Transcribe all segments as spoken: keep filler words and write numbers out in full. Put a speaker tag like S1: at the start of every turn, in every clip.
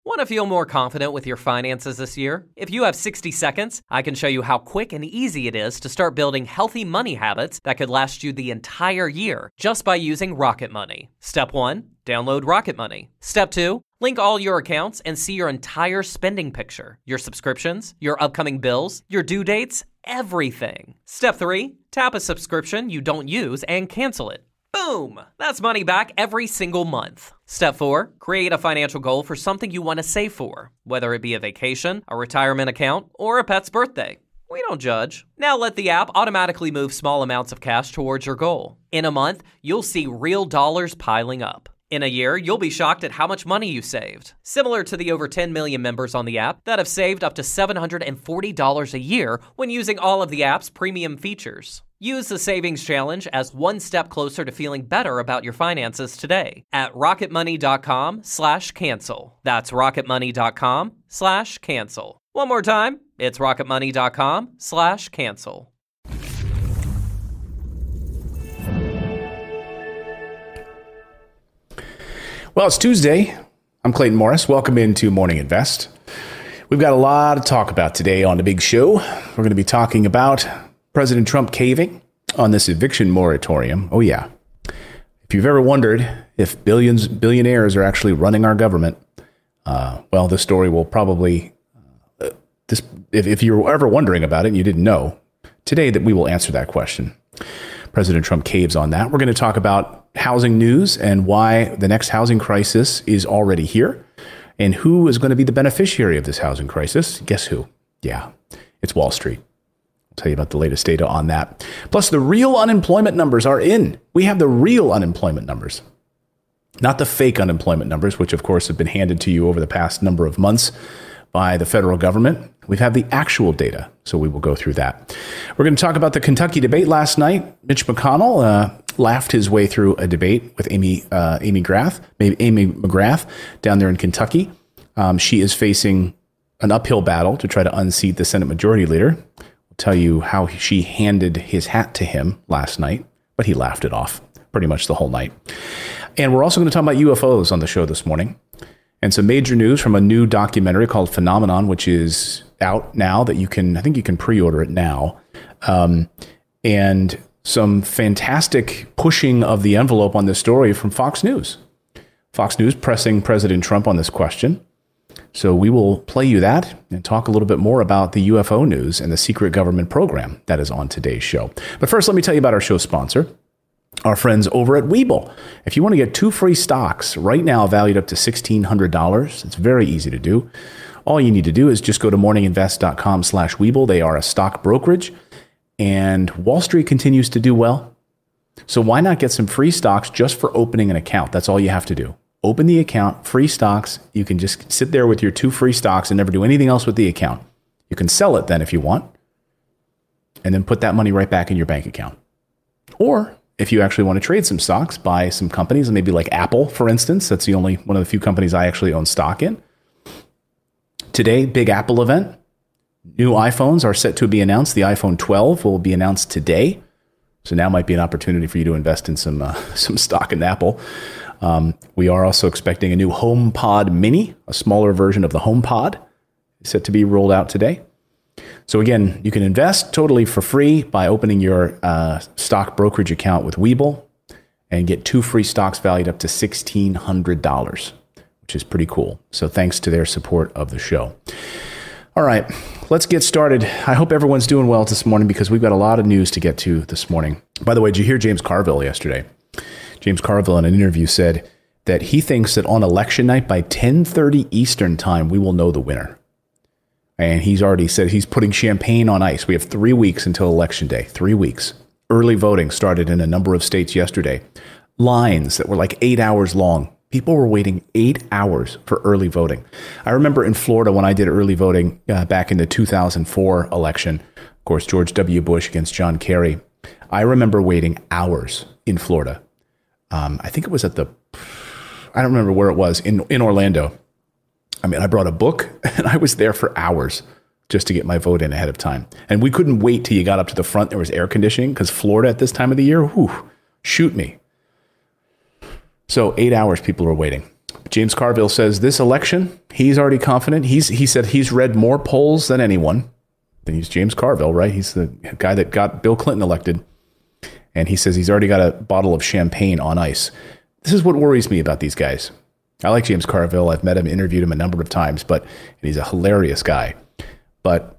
S1: Want to feel more confident with your finances this year? If you have sixty seconds, I can show you how quick and easy it is to start building healthy money habits that could last you the entire year just by using Rocket Money. Step one, download Rocket Money. Step two, link all your accounts and see your entire spending picture, your subscriptions, your upcoming bills, your due dates, everything. Step three, tap a subscription you don't use and cancel it. Boom! That's money back every single month. Step four, create a financial goal for something you want to save for, whether it be a vacation, a retirement account, or a pet's birthday. We don't judge. Now let the app automatically move small amounts of cash towards your goal. In a month, you'll see real dollars piling up. In a year, you'll be shocked at how much money you saved. Similar to the over ten million members on the app that have saved up to seven hundred forty dollars a year when using all of the app's premium features. Use the Savings Challenge as one step closer to feeling better about your finances today at rocketmoney.com slash cancel. That's rocketmoney.com slash cancel. One more time, it's rocketmoney.com slash cancel.
S2: Well, it's Tuesday. I'm Clayton Morris. Welcome into Morning Invest. We've got a lot to talk about today on the big show. We're going to be talking about President Trump caving on this eviction moratorium. Oh, yeah. If you've ever wondered if billions, billionaires are actually running our government, uh, well, this story will probably, uh, this, if, if you were ever wondering about it and you didn't know, today that we will answer that question. President Trump caves on that. We're going to talk about housing news and why the next housing crisis is already here and who is going to be the beneficiary of this housing crisis. Guess who? Yeah, it's Wall Street. I'll tell you about the latest data on that. Plus, the real unemployment numbers are in. We have the real unemployment numbers, not the fake unemployment numbers, which, of course, have been handed to you over the past number of months by the federal government. We have the actual data, so we will go through that. We're going to talk about the Kentucky debate last night. Mitch McConnell uh, laughed his way through a debate with Amy uh, Amy Graff, maybe Amy McGrath down there in Kentucky. Um, she is facing an uphill battle to try to unseat the Senate Majority Leader. We'll tell you how she handed his hat to him last night, but he laughed it off pretty much the whole night. And we're also going to talk about U F Os on the show this morning. And some major news from a new documentary called Phenomenon, which is out now that you can, I think you can pre-order it now. Um, and some fantastic pushing of the envelope on this story from Fox News. Fox News pressing President Trump on this question. So we will play you that and talk a little bit more about the U F O news and the secret government program that is on today's show. But first, let me tell you about our show sponsor, our friends over at Webull. If you want to get two free stocks right now valued up to sixteen hundred dollars, it's very easy to do. All you need to do is just go to morninginvest.com slash Webull. They are a stock brokerage, and Wall Street continues to do well. So why not get some free stocks just for opening an account? That's all you have to do. Open the account, free stocks. You can just sit there with your two free stocks and never do anything else with the account. You can sell it then if you want, and then put that money right back in your bank account. Or if you actually want to trade some stocks, buy some companies, maybe like Apple, for instance. That's the only one of the few companies I actually own stock in. Today, big Apple event. New iPhones are set to be announced. The iPhone twelve will be announced today. So now might be an opportunity for you to invest in some uh, some stock in Apple. Um, we are also expecting a new HomePod Mini, a smaller version of the HomePod, set to be rolled out today. So again, you can invest totally for free by opening your uh, stock brokerage account with Webull and get two free stocks valued up to sixteen hundred dollars, which is pretty cool. So thanks to their support of the show. All right, let's get started. I hope everyone's doing well this morning because we've got a lot of news to get to this morning. By the way, did you hear James Carville yesterday? James Carville in an interview said that he thinks that on election night by ten thirty Eastern time, we will know the winner. And he's already said he's putting champagne on ice. We have three weeks until Election Day, three weeks. Early voting started in a number of states yesterday. Lines that were like eight hours long. People were waiting eight hours for early voting. I remember in Florida when I did early voting uh, back in the two thousand four election, of course, George W. Bush against John Kerry. I remember waiting hours in Florida. Um, I think it was at the, I don't remember where it was, in, in Orlando. I mean, I brought a book and I was there for hours just to get my vote in ahead of time. And we couldn't wait till you got up to the front. There was air conditioning because Florida at this time of the year, whew, shoot me. So eight hours people were waiting. James Carville says this election, he's already confident. He's He said he's read more polls than anyone. Then he's James Carville, right? He's the guy that got Bill Clinton elected. And he says he's already got a bottle of champagne on ice. This is what worries me about these guys. I like James Carville. I've met him, interviewed him a number of times, but and he's a hilarious guy. But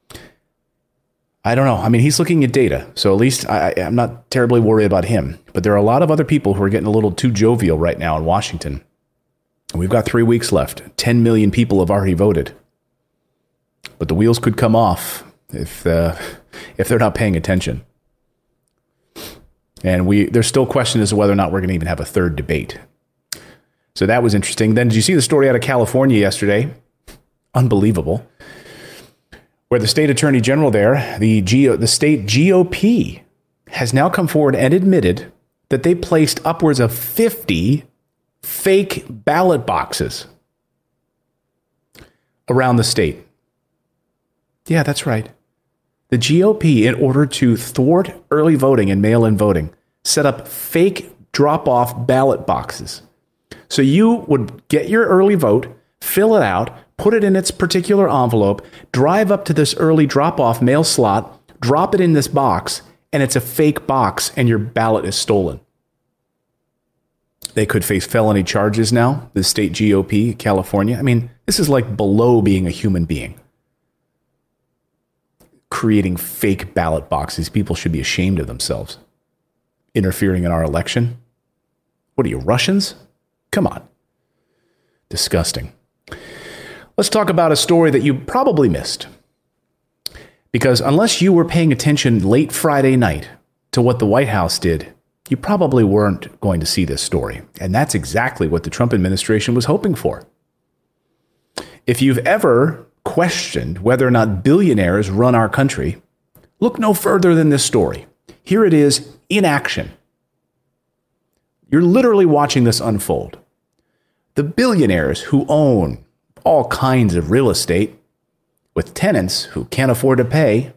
S2: I don't know. I mean, he's looking at data, so at least I, I'm not terribly worried about him. But there are a lot of other people who are getting a little too jovial right now in Washington. We've got three weeks left. ten million people have already voted. But the wheels could come off if uh, if they're not paying attention. And we there's still question as to whether or not we're going to even have a third debate. So that was interesting. Then did you see the story out of California yesterday? Unbelievable. Where the state attorney general there, the G- the state G O P, has now come forward and admitted that they placed upwards of fifty fake ballot boxes around the state. Yeah, that's right. The G O P, in order to thwart early voting and mail-in voting, set up fake drop-off ballot boxes. So you would get your early vote, fill it out, put it in its particular envelope, drive up to this early drop-off mail slot, drop it in this box, and it's a fake box, and your ballot is stolen. They could face felony charges now, the state G O P, California. I mean, this is like below being a human being. Creating fake ballot boxes. People should be ashamed of themselves. Interfering in our election. What are you, Russians? Come on. Disgusting. Let's talk about a story that you probably missed. Because unless you were paying attention late Friday night to what the White House did, you probably weren't going to see this story. And that's exactly what the Trump administration was hoping for. If you've ever questioned whether or not billionaires run our country, look no further than this story. Here it is in action. You're literally watching this unfold. The billionaires who own all kinds of real estate with tenants who can't afford to pay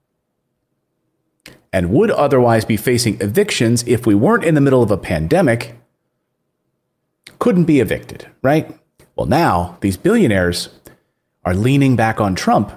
S2: and would otherwise be facing evictions if we weren't in the middle of a pandemic couldn't be evicted, right? Well, now these billionaires are leaning back on Trump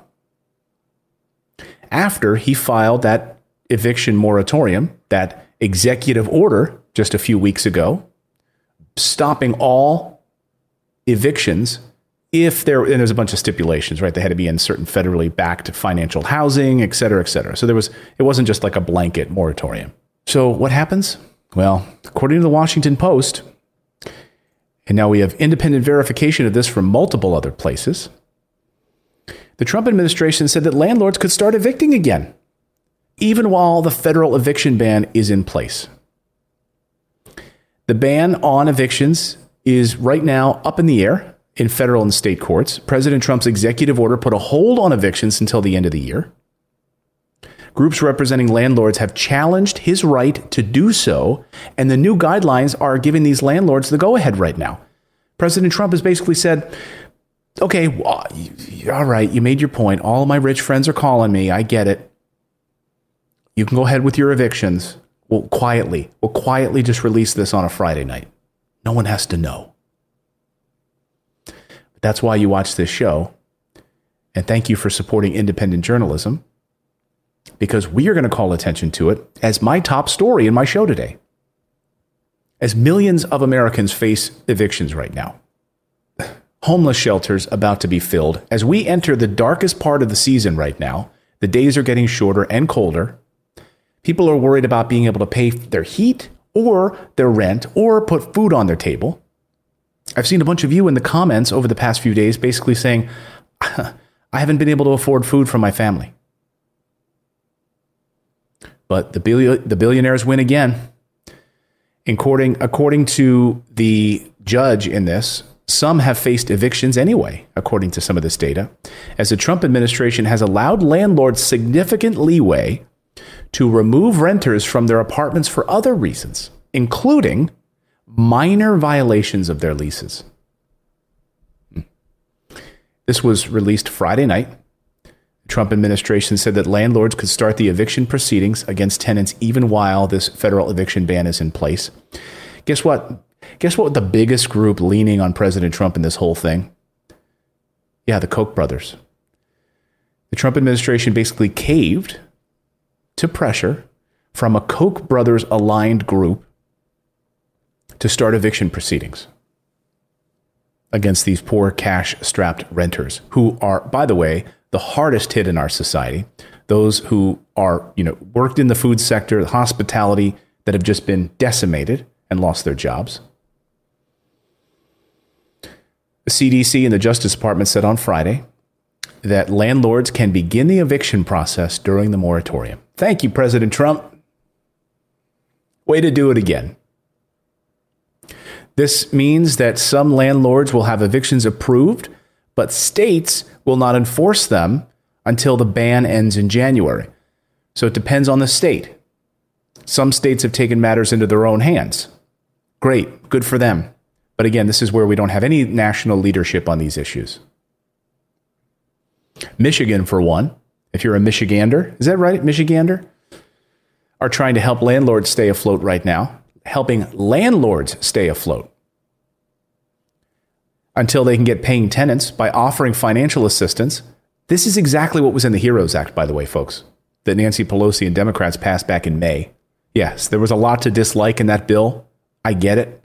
S2: after he filed that eviction moratorium, that executive order just a few weeks ago, stopping all evictions if there, and there's a bunch of stipulations, right? They had to be in certain federally backed financial housing, et cetera, et cetera. So there was, it wasn't just like a blanket moratorium. So what happens? Well, according to the Washington Post, and now we have independent verification of this from multiple other places, the Trump administration said that landlords could start evicting again, even while the federal eviction ban is in place. The ban on evictions is right now up in the air in federal and state courts. President Trump's executive order put a hold on evictions until the end of the year. Groups representing landlords have challenged his right to do so, and the new guidelines are giving these landlords the go-ahead right now. President Trump has basically said, okay, well, all right, you made your point. All of my rich friends are calling me. I get it. You can go ahead with your evictions. We'll quietly, we'll quietly just release this on a Friday night. No one has to know. But that's why you watch this show. And thank you for supporting independent journalism, because we are going to call attention to it as my top story in my show today. As millions of Americans face evictions right now, homeless shelters about to be filled. As we enter the darkest part of the season right now, the days are getting shorter and colder. People are worried about being able to pay their heat or their rent or put food on their table. I've seen a bunch of you in the comments over the past few days basically saying, I haven't been able to afford food for my family. But the, bill- the billionaires win again. According, according to the judge in this, some have faced evictions anyway, according to some of this data, as the Trump administration has allowed landlords significant leeway to remove renters from their apartments for other reasons, including minor violations of their leases. This was released Friday night. The Trump administration said that landlords could start the eviction proceedings against tenants even while this federal eviction ban is in place. Guess what? Guess what? The biggest group leaning on President Trump in this whole thing? Yeah, the Koch brothers. The Trump administration basically caved to pressure from a Koch brothers aligned group to start eviction proceedings against these poor cash-strapped renters who are, by the way, the hardest hit in our society. Those who are, you know, worked in the food sector, the hospitality, that have just been decimated and lost their jobs. The C D C and the Justice Department said on Friday that landlords can begin the eviction process during the moratorium. Thank you, President Trump. Way to do it again. This means that some landlords will have evictions approved, but states will not enforce them until the ban ends in January. So it depends on the state. Some states have taken matters into their own hands. Great, good for them. But again, this is where we don't have any national leadership on these issues. Michigan, for one, if you're a Michigander, is that right, Michigander? Are trying to help landlords stay afloat right now, helping landlords stay afloat until they can get paying tenants by offering financial assistance. This is exactly what was in the HEROES Act, by the way, folks, that Nancy Pelosi and Democrats passed back in May. Yes, there was a lot to dislike in that bill. I get it.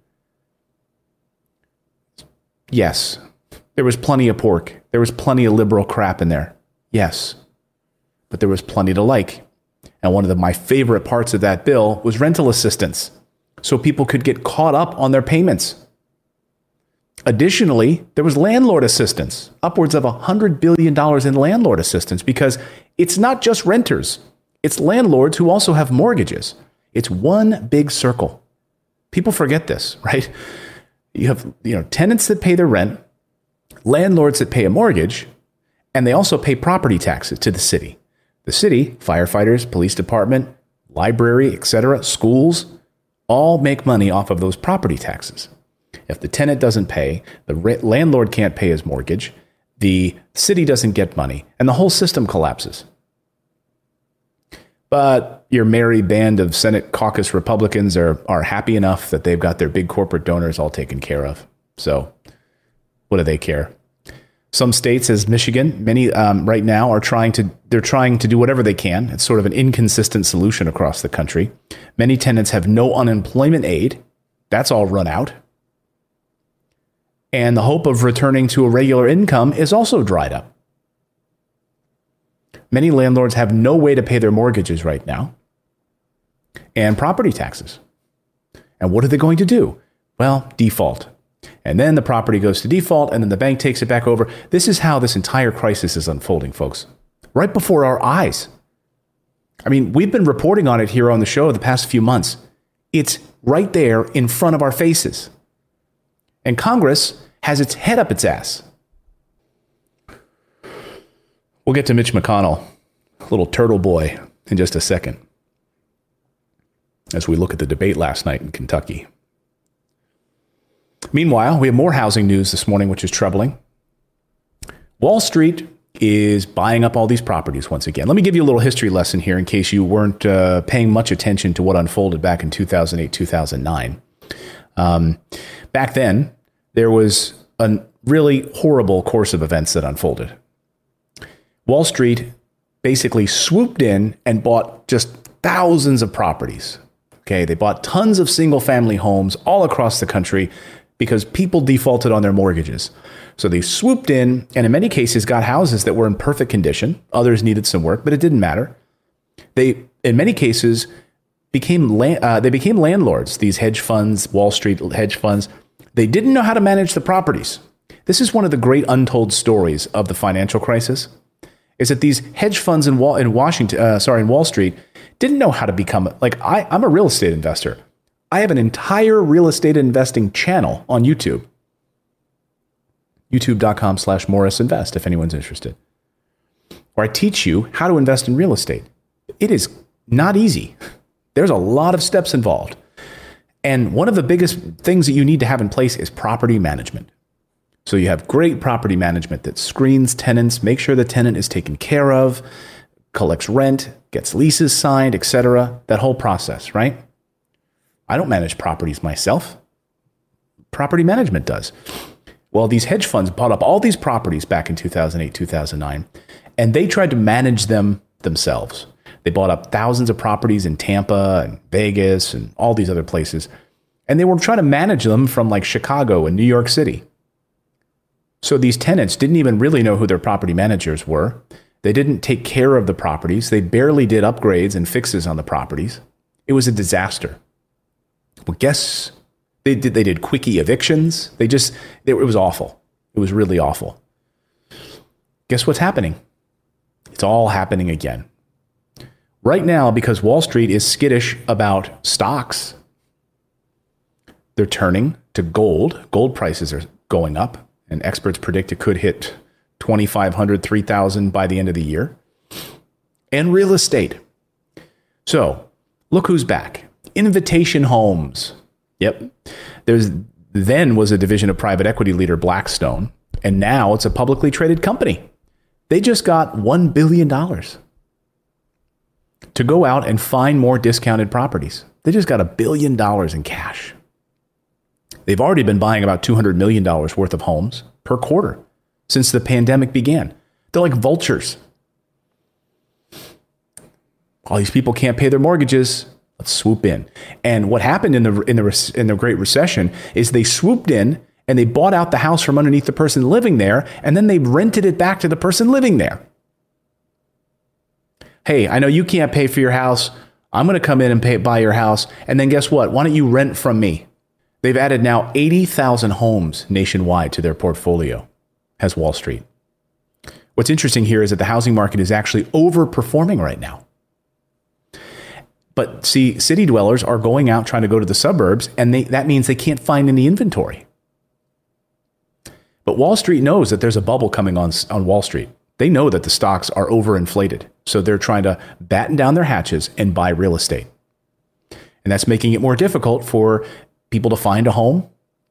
S2: Yes, there was plenty of pork. There was plenty of liberal crap in there. Yes, but there was plenty to like. And one of the, my favorite parts of that bill was rental assistance, so people could get caught up on their payments. Additionally, there was landlord assistance, upwards of one hundred billion dollars in landlord assistance, because it's not just renters. It's landlords who also have mortgages. It's one big circle. People forget this, right? You have, you know, tenants that pay their rent, landlords that pay a mortgage, and they also pay property taxes to the city. The city, firefighters, police department, library, et cetera, schools, all make money off of those property taxes. If the tenant doesn't pay, the re- landlord can't pay his mortgage, the city doesn't get money, and the whole system collapses. But your merry band of Senate caucus Republicans are, are happy enough that they've got their big corporate donors all taken care of. So what do they care? Some states, as Michigan, many um, right now are trying to, they're trying to do whatever they can. It's sort of an inconsistent solution across the country. Many tenants have no unemployment aid. That's all run out. And the hope of returning to a regular income is also dried up. Many landlords have no way to pay their mortgages right now and property taxes. And what are they going to do? Well, default. And then the property goes to default, and then the bank takes it back over. This is how this entire crisis is unfolding, folks, right before our eyes. I mean, we've been reporting on it here on the show the past few months. It's right there in front of our faces. And Congress has its head up its ass. We'll get to Mitch McConnell, little turtle boy, in just a second, as we look at the debate last night in Kentucky. Meanwhile, we have more housing news this morning, which is troubling. Wall Street is buying up all these properties once again. Let me give you a little history lesson here in case you weren't uh, paying much attention to what unfolded back in two thousand eight, two thousand nine. Um, back then, there was a really horrible course of events that unfolded. Wall Street basically swooped in and bought just thousands of properties. Okay, they bought tons of single-family homes all across the country because people defaulted on their mortgages. So they swooped in and in many cases got houses that were in perfect condition. Others needed some work, but it didn't matter. They, in many cases, became land, uh, they became landlords, these hedge funds, Wall Street hedge funds. They didn't know how to manage the properties. This is one of the great untold stories of the financial crisis, is that these hedge funds in, Wall, in Washington, uh, sorry, in Wall Street, didn't know how to become, like, I, I'm a real estate investor. I have an entire real estate investing channel on YouTube. YouTube.com slash Morris Invest, if anyone's interested. Where I teach you how to invest in real estate. It is not easy. There's a lot of steps involved. And one of the biggest things that you need to have in place is property management. So you have great property management that screens tenants, makes sure the tenant is taken care of, collects rent, gets leases signed, et cetera. That whole process, right? I don't manage properties myself. property management does. Well, these hedge funds bought up all these properties back in two thousand eight, two thousand nine, and they tried to manage them themselves. They bought up thousands of properties in Tampa and Vegas and all these other places, and they were trying to manage them from like Chicago and New York City. So these tenants didn't even really know who their property managers were. They didn't take care of the properties. They barely did upgrades and fixes on the properties. It was a disaster. Well, guess they did, they did quickie evictions. They just, they, it was awful. It was really awful. Guess what's happening? It's all happening again. Right now, because Wall Street is skittish about stocks, they're turning to gold. Gold prices are going up, and experts predict it could hit twenty-five hundred, three thousand by the end of the year. And real estate. So, look who's back. Invitation Homes. Yep. There's then was a division of private equity leader Blackstone, and now it's a publicly traded company. They just got one billion dollars to go out and find more discounted properties. They just got a billion dollars in cash. They've already been buying about two hundred million dollars worth of homes per quarter since the pandemic began. They're like vultures. All these people can't pay their mortgages. Let's swoop in. And what happened in the in the in the Great Recession is they swooped in and they bought out the house from underneath the person living there, and then they rented it back to the person living there. Hey, I know you can't pay for your house. I'm going to come in and pay buy your house, and then guess what? Why don't you rent from me? They've added now eighty thousand homes nationwide to their portfolio, has Wall Street. What's interesting here is that the housing market is actually overperforming right now. But see, city dwellers are going out trying to go to the suburbs, and they, that means they can't find any inventory. But Wall Street knows that there's a bubble coming on, on Wall Street. They know that the stocks are overinflated, so they're trying to batten down their hatches and buy real estate. And that's making it more difficult for people to find a home,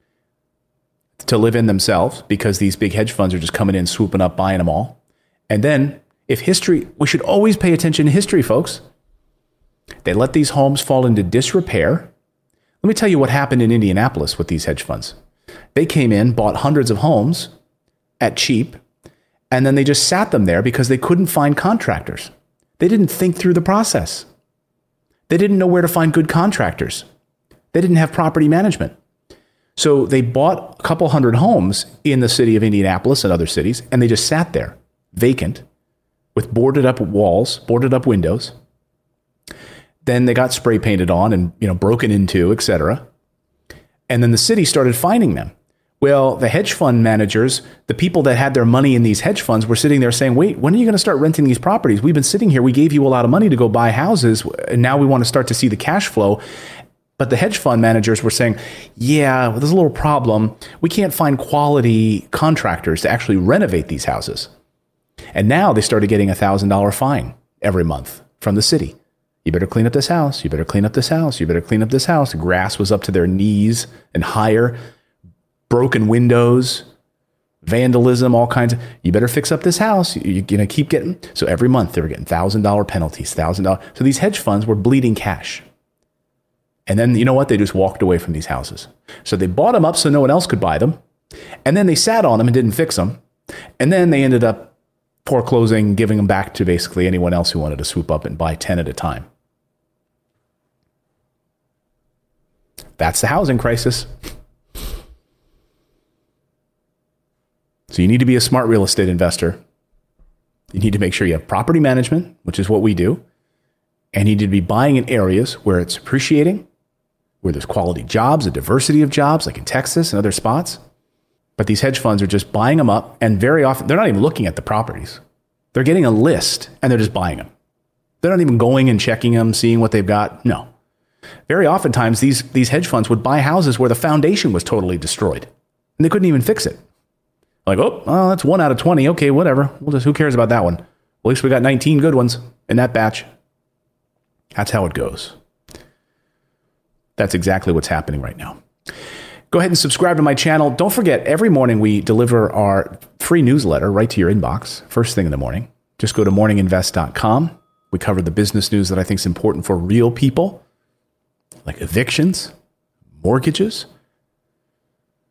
S2: to live in themselves, because these big hedge funds are just coming in, swooping up, buying them all. And then if history, we should always pay attention to history, folks. They let these homes fall into disrepair. Let me tell you what happened in Indianapolis with these hedge funds. They came in, bought hundreds of homes at cheap, and then they just sat them there because they couldn't find contractors. They didn't think through the process. They didn't know where to find good contractors. They didn't have property management. So they bought a couple hundred homes in the city of Indianapolis and other cities, and they just sat there, vacant, with boarded up walls, boarded up windows. Then they got spray painted on and, you know, broken into, et cetera. And then the city started finding them. Well, the hedge fund managers, the people that had their money in these hedge funds, were sitting there saying, wait, when are you going to start renting these properties? We've been sitting here. We gave you a lot of money to go buy houses, and now we want to start to see the cash flow. But the hedge fund managers were saying, yeah, well, there's a little problem. We can't find quality contractors to actually renovate these houses. And now they started getting a one thousand dollars fine every month from the city. You better clean up this house. You better clean up this house. You better clean up this house. The grass was up to their knees and higher. Broken windows, vandalism, all kinds of, you better fix up this house. You're going to keep getting. So every month they were getting one thousand dollars penalties, one thousand dollars. So these hedge funds were bleeding cash. And then, you know what? They just walked away from these houses. So they bought them up so no one else could buy them. And then they sat on them and didn't fix them. And then they ended up foreclosing, giving them back to basically anyone else who wanted to swoop up and buy ten at a time. That's the housing crisis. So you need to be a smart real estate investor. You need to make sure you have property management, which is what we do. And you need to be buying in areas where it's appreciating, where there's quality jobs, a diversity of jobs, like in Texas and other spots. But these hedge funds are just buying them up, and very often they're not even looking at the properties. They're getting a list and they're just buying them. They're not even going and checking them, seeing what they've got. No. Very oftentimes these, these hedge funds would buy houses where the foundation was totally destroyed and they couldn't even fix it. Like, oh, well, that's one out of twenty. Okay, whatever. We'll just, who cares about that one? Well, at least we got nineteen good ones in that batch. That's how it goes. That's exactly what's happening right now. Go ahead and subscribe to my channel. Don't forget, every morning we deliver our free newsletter right to your inbox, first thing in the morning. Just go to morning invest dot com. We cover the business news that I think is important for real people, like evictions, mortgages,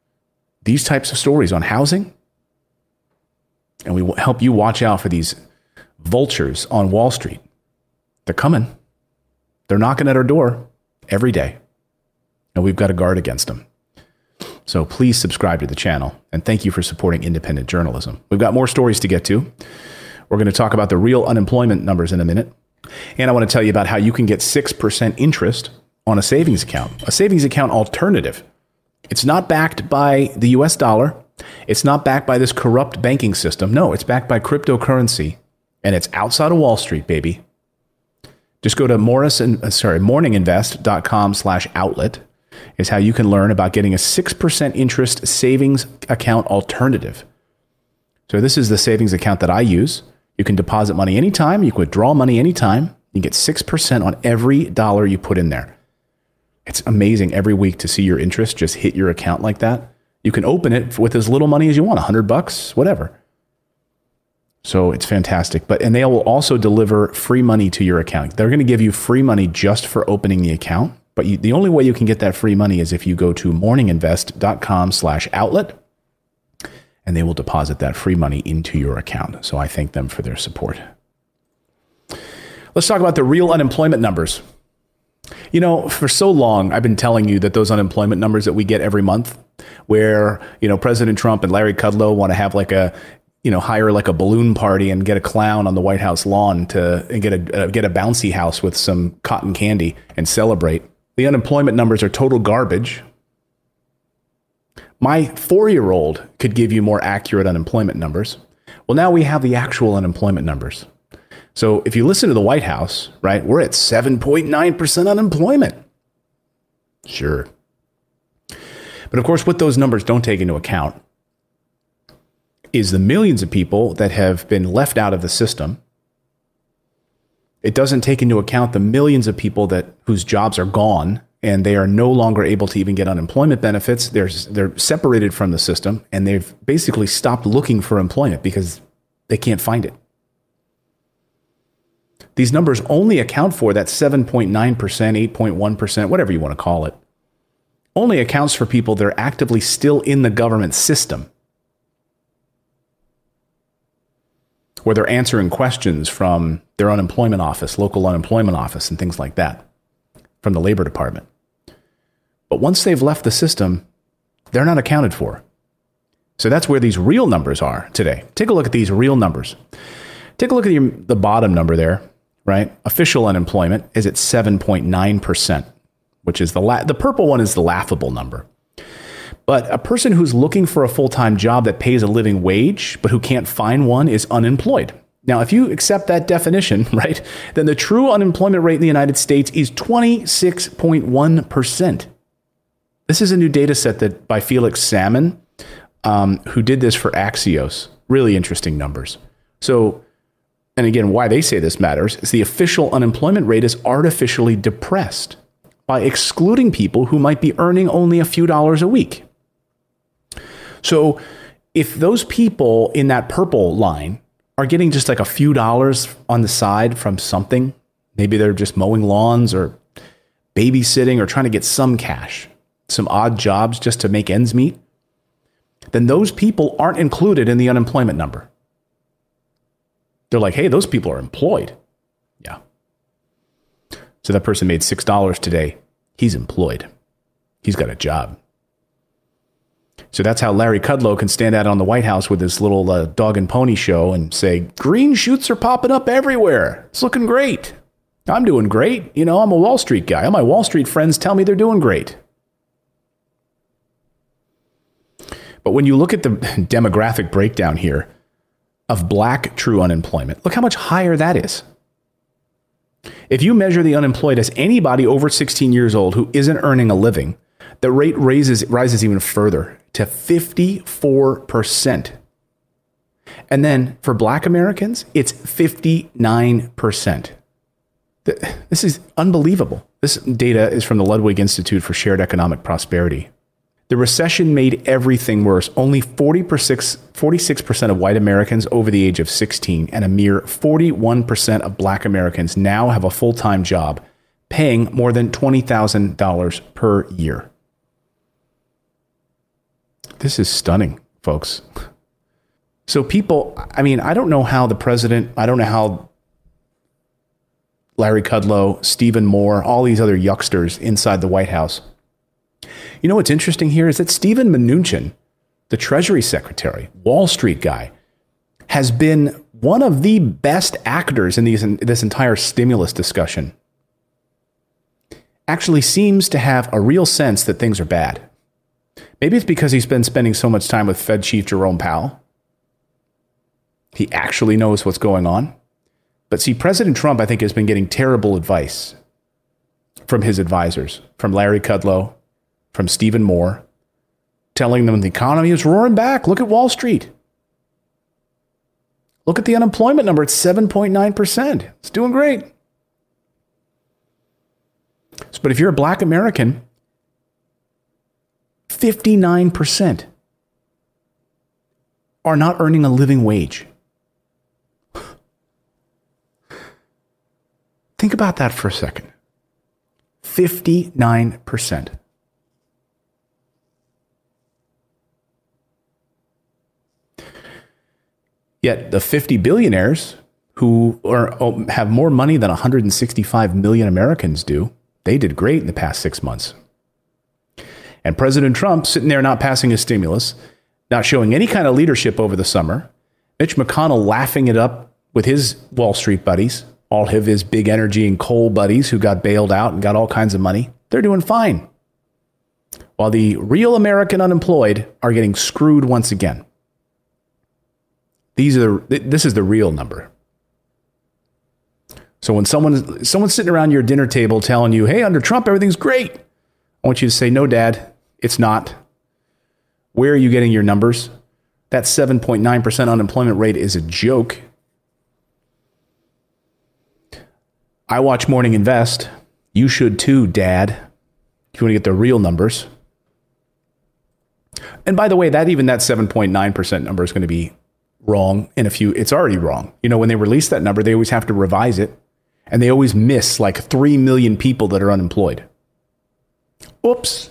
S2: these types of stories on housing, and we will help you watch out for these vultures on Wall Street. They're coming. They're knocking at our door every day, and we've got to guard against them. So please subscribe to the channel, and thank you for supporting independent journalism. We've got more stories to get to. We're going to talk about the real unemployment numbers in a minute, and I want to tell you about how you can get six percent interest on a savings account, a savings account alternative. It's not backed by the U S dollar. It's not backed by this corrupt banking system. No, it's backed by cryptocurrency, and it's outside of Wall Street, baby. Just go to Morris and uh, sorry, morninginvest.com slash outlet is how you can learn about getting a six percent interest savings account alternative. So this is the savings account that I use. You can deposit money anytime. You can withdraw money anytime. You get six percent on every dollar you put in there. It's amazing every week to see your interest just hit your account like that. You can open it with as little money as you want, a hundred bucks, whatever. So it's fantastic. But and they will also deliver free money to your account. They're going to give you free money just for opening the account. But you, the only way you can get that free money is if you go to morninginvest.com slash outlet, and they will deposit that free money into your account. So I thank them for their support. Let's talk about the real unemployment numbers. You know, for so long, I've been telling you that those unemployment numbers that we get every month, where, you know, President Trump and Larry Kudlow want to have like a, you know, hire like a balloon party and get a clown on the White House lawn to and get a uh, get a bouncy house with some cotton candy and celebrate. The unemployment numbers are total garbage. My four-year-old could give you more accurate unemployment numbers. Well, now we have the actual unemployment numbers. So if you listen to the White House, right, we're at seven point nine percent unemployment. Sure. But of course, what those numbers don't take into account is the millions of people that have been left out of the system. It doesn't take into account the millions of people that whose jobs are gone and they are no longer able to even get unemployment benefits. They're, they're separated from the system, and they've basically stopped looking for employment because they can't find it. These numbers only account for that seven point nine percent, eight point one percent, whatever you want to call it, only accounts for people that are actively still in the government system, where they're answering questions from their unemployment office, local unemployment office, and things like that, from the Labor Department. But once they've left the system, they're not accounted for. So that's where these real numbers are today. Take a look at these real numbers. Take a look at the, the bottom number there, right? Official unemployment is at seven point nine percent, which is the la- the purple one is the laughable number. But a person who's looking for a full-time job that pays a living wage, but who can't find one, is unemployed. Now, if you accept that definition, right, then the true unemployment rate in the United States is twenty-six point one percent. This is a new data set that by Felix Salmon, um, who did this for Axios. Really interesting numbers. So, and again, why they say this matters is the official unemployment rate is artificially depressed by excluding people who might be earning only a few dollars a week. So if those people in that purple line are getting just like a few dollars on the side from something, maybe they're just mowing lawns or babysitting or trying to get some cash, some odd jobs just to make ends meet, then those people aren't included in the unemployment number. They're like, hey, those people are employed. Yeah. So that person made six dollars today. He's employed. He's got a job. So that's how Larry Kudlow can stand out on the White House with his little uh, dog and pony show and say, green shoots are popping up everywhere. It's looking great. I'm doing great. You know, I'm a Wall Street guy. All my Wall Street friends tell me they're doing great. But when you look at the demographic breakdown here of black true unemployment, look how much higher that is. If you measure the unemployed as anybody over sixteen years old who isn't earning a living, the rate raises rises even further to fifty-four percent. And then for black Americans, it's fifty-nine percent. This is unbelievable. This data is from the Ludwig Institute for Shared Economic Prosperity. The recession made everything worse. Only forty-six percent of white Americans over the age of sixteen and a mere forty-one percent of black Americans now have a full-time job paying more than twenty thousand dollars per year. this is stunning, folks. So people, I mean, I don't know how the president, I don't know how Larry Kudlow, Stephen Moore, all these other yucksters inside the White House. You know what's interesting here is that Stephen Mnuchin, the Treasury Secretary, Wall Street guy, has been one of the best actors in these, in this entire stimulus discussion. Actually seems to have a real sense that things are bad. Maybe it's because he's been spending so much time with Fed Chief Jerome Powell. He actually knows what's going on. But see, President Trump, I think, has been getting terrible advice from his advisors, from Larry Kudlow, from Stephen Moore, telling them the economy is roaring back. Look at Wall Street. Look at the unemployment number. It's seven point nine percent. It's doing great. But if you're a black American, fifty-nine percent are not earning a living wage. Think about that for a second. fifty-nine percent. Yet the fifty billionaires who are, have more money than one hundred sixty-five million Americans do, they did great in the past six months. And President Trump sitting there not passing his stimulus, not showing any kind of leadership over the summer. Mitch McConnell laughing it up with his Wall Street buddies, all of his big energy and coal buddies who got bailed out and got all kinds of money. They're doing fine. While the real American unemployed are getting screwed once again. These are this is the real number. So when someone someone's sitting around your dinner table telling you, hey, under Trump, everything's great, I want you to say, no, Dad, it's not. Where are you getting your numbers? That seven point nine percent unemployment rate is a joke. I watch Morning Invest. You should too, Dad, if you want to get the real numbers. And by the way, that even that seven point nine percent number is going to be wrong in a few. It's already wrong. You know, when they release that number, they always have to revise it. And they always miss like three million people that are unemployed. Oops.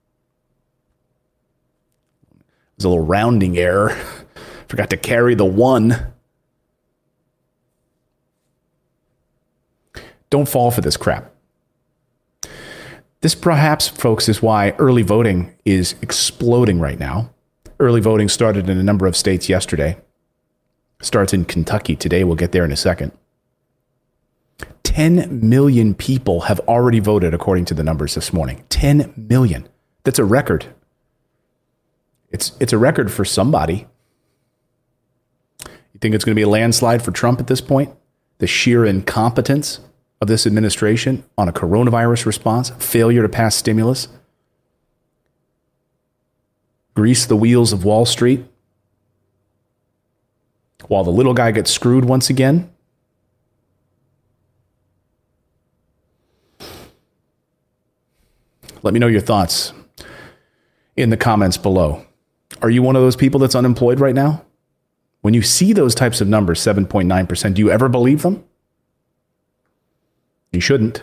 S2: There's a little rounding error. Forgot to carry the one. Don't fall for this crap. This perhaps, folks, is why early voting is exploding right now. Early voting started in a number of states yesterday. Starts in Kentucky today. We'll get there in a second. ten million people have already voted, according to the numbers this morning. ten million. That's a record. It's it's a record for somebody. You think it's going to be a landslide for Trump at this point? The sheer incompetence of this administration on a coronavirus response, failure to pass stimulus, grease the wheels of Wall Street, while the little guy gets screwed once again. Let me know your thoughts in the comments below. Are you one of those people that's unemployed right now? When you see those types of numbers, seven point nine percent, do you ever believe them? You shouldn't.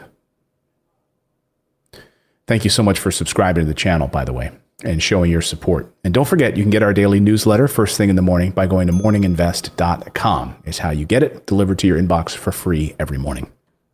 S2: Thank you so much for subscribing to the channel, by the way, and showing your support. And don't forget, you can get our daily newsletter first thing in the morning by going to morning invest dot com. Is how you get it delivered to your inbox for free every morning.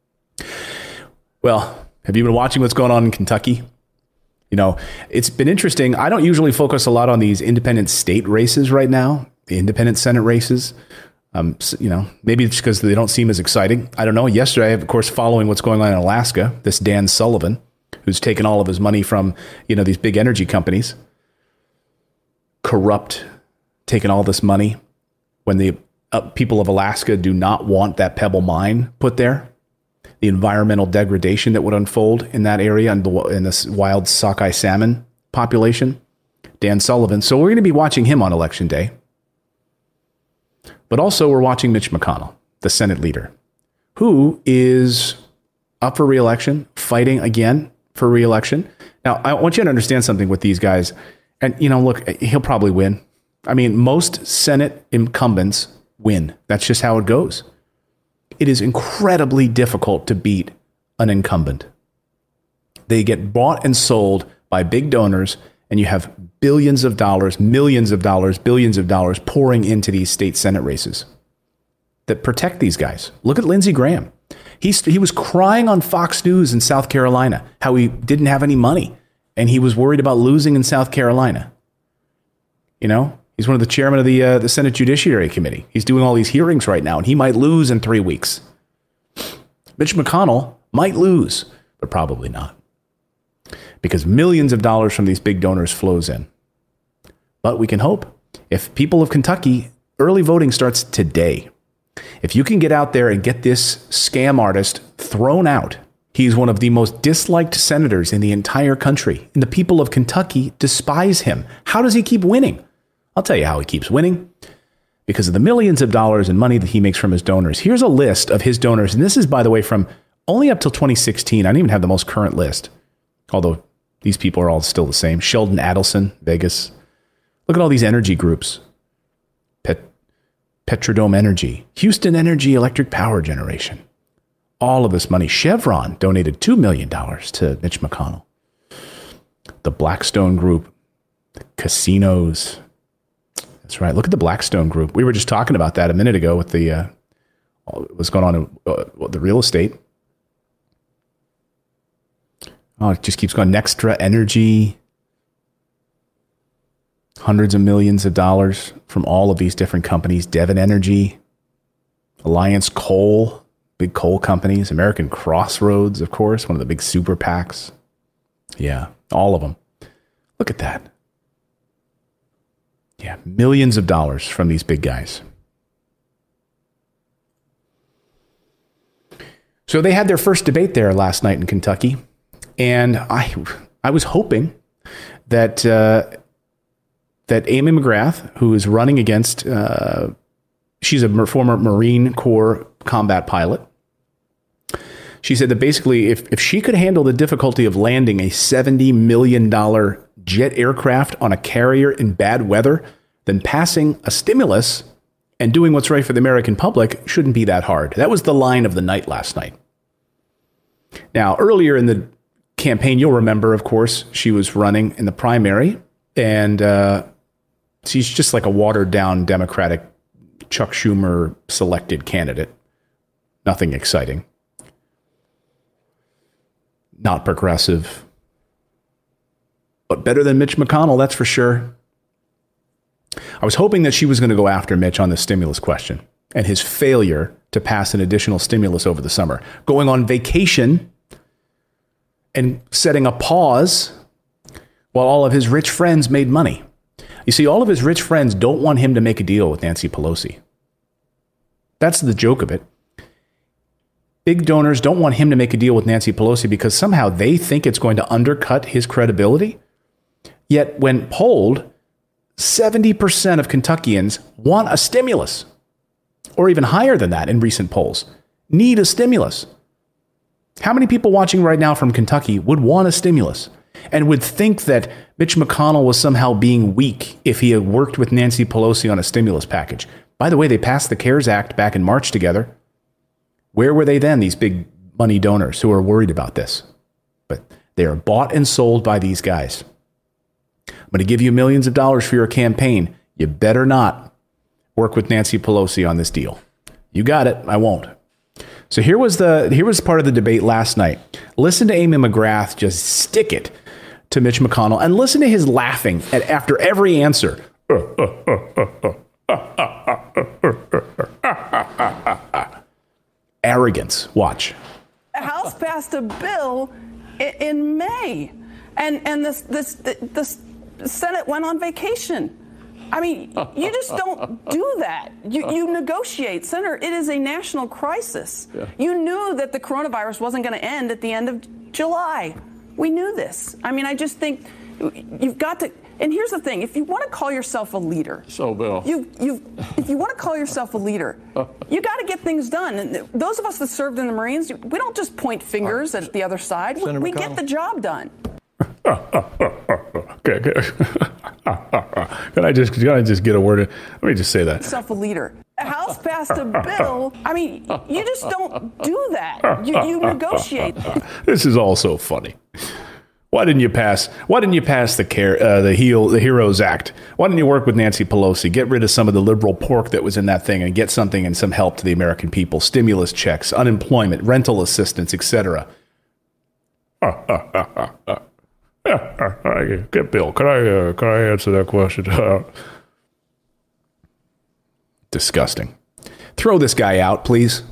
S2: Well, have you been watching what's going on in Kentucky? You know, it's been interesting. I don't usually focus a lot on these independent state races right now, the independent Senate races. Um, you know, maybe it's because they don't seem as exciting. I don't know. Yesterday, of course, following what's going on in Alaska, this Dan Sullivan, who's taken all of his money from, you know, these big energy companies, corrupt, taking all this money when the uh, people of Alaska do not want that Pebble mine put there. The environmental degradation that would unfold in that area and in this wild sockeye salmon population. Dan Sullivan. So we're going to be watching him on Election Day. But also we're watching Mitch McConnell, the Senate leader, who is up for re-election, fighting again for re-election. Now, I want you to understand something with these guys. And, you know, look, he'll probably win. I mean, most Senate incumbents win. That's just how it goes. It is incredibly difficult to beat an incumbent. They get bought and sold by big donors and you have billions of dollars, millions of dollars, billions of dollars pouring into these state Senate races that protect these guys. Look at Lindsey Graham. He's, he was crying on Fox News in South Carolina how he didn't have any money, and he was worried about losing in South Carolina. You know, he's one of the chairmen of the uh, the Senate Judiciary Committee. He's doing all these hearings right now, and he might lose in three weeks. Mitch McConnell might lose, but probably not, because millions of dollars from these big donors flows in. But we can hope. If people of Kentucky, early voting starts today. If you can get out there and get this scam artist thrown out, he's one of the most disliked senators in the entire country, and the people of Kentucky despise him. How does he keep winning? I'll tell you how he keeps winning. Because of the millions of dollars in money that he makes from his donors. Here's a list of his donors. And this is, by the way, from only up till twenty sixteen. I don't even have the most current list. Although these people are all still the same. Sheldon Adelson, Vegas. Look at all these energy groups. Pet, Petrodome Energy. Houston Energy Electric Power Generation. All of this money. Chevron donated two million dollars to Mitch McConnell. The Blackstone Group. The casinos. That's right. Look at the Blackstone Group. We were just talking about that a minute ago with the uh, what's going on in uh, the real estate. Oh, it just keeps going. Nextra Energy. Hundreds of millions of dollars from all of these different companies. Devon Energy. Alliance Coal. Big coal companies. American Crossroads, of course. One of the big super PACs. Yeah, all of them. Look at that. Yeah, millions of dollars from these big guys. So they had their first debate there last night in Kentucky, and I, I was hoping that uh, that Amy McGrath, who is running against, uh, she's a former Marine Corps combat pilot. She said that basically, if if she could handle the difficulty of landing a seventy million dollars jet aircraft on a carrier in bad weather, then passing a stimulus and doing what's right for the American public shouldn't be that hard. That was the line of the night last night. Now, earlier in the campaign, you'll remember, of course, she was running in the primary, and uh, she's just like a watered-down Democratic Chuck Schumer selected candidate. Nothing exciting. Not progressive. But better than Mitch McConnell, that's for sure. I was hoping that she was going to go after Mitch on the stimulus question and his failure to pass an additional stimulus over the summer. Going on vacation and setting a pause while all of his rich friends made money. You see, all of his rich friends don't want him to make a deal with Nancy Pelosi. That's the joke of it. Big donors don't want him to make a deal with Nancy Pelosi because somehow they think it's going to undercut his credibility. Yet when polled, seventy percent of Kentuckians want a stimulus, or even higher than that in recent polls, need a stimulus. How many people watching right now from Kentucky would want a stimulus and would think that Mitch McConnell was somehow being weak if he had worked with Nancy Pelosi on a stimulus package? By the way, they passed the CARES Act back in March together. Where were they then, these big money donors who are worried about this? But they are bought and sold by these guys. I'm going to give you millions of dollars for your campaign. You better not work with Nancy Pelosi on this deal. You got it. I won't. So here was the here was part of the debate last night. Listen to Amy McGrath just stick it to Mitch McConnell, and listen to his laughing at after every answer. Arrogance. Watch.
S3: The House passed a bill in May, and and this this this Senate went on vacation. I mean, you just don't do that. You you negotiate, Senator. It is a national crisis. Yeah. You knew that the coronavirus wasn't going to end at the end of July. We knew this. I mean, I just think you've got to. And here's the thing: if you want to call yourself a leader,
S4: so Bill,
S3: you you if you want to call yourself a leader, you got to get things done. And those of us that served in the Marines, we don't just point fingers at the other side. Senator we McConnell. Get the job done.
S2: Okay, okay. Can I just can I just get a word in? Let me just say that.
S3: Yourself a leader. The House passed a bill. I mean, you just don't do that. You, you negotiate.
S2: This is all so funny. Why didn't you pass? Why didn't you pass the care, uh, the heel, the Heroes Act? Why didn't you work with Nancy Pelosi? Get rid of some of the liberal pork that was in that thing and get something and some help to the American people. Stimulus checks, unemployment, rental assistance, et cetera. Get Bill. Can I uh, can I answer that question? Disgusting. Throw this guy out, please.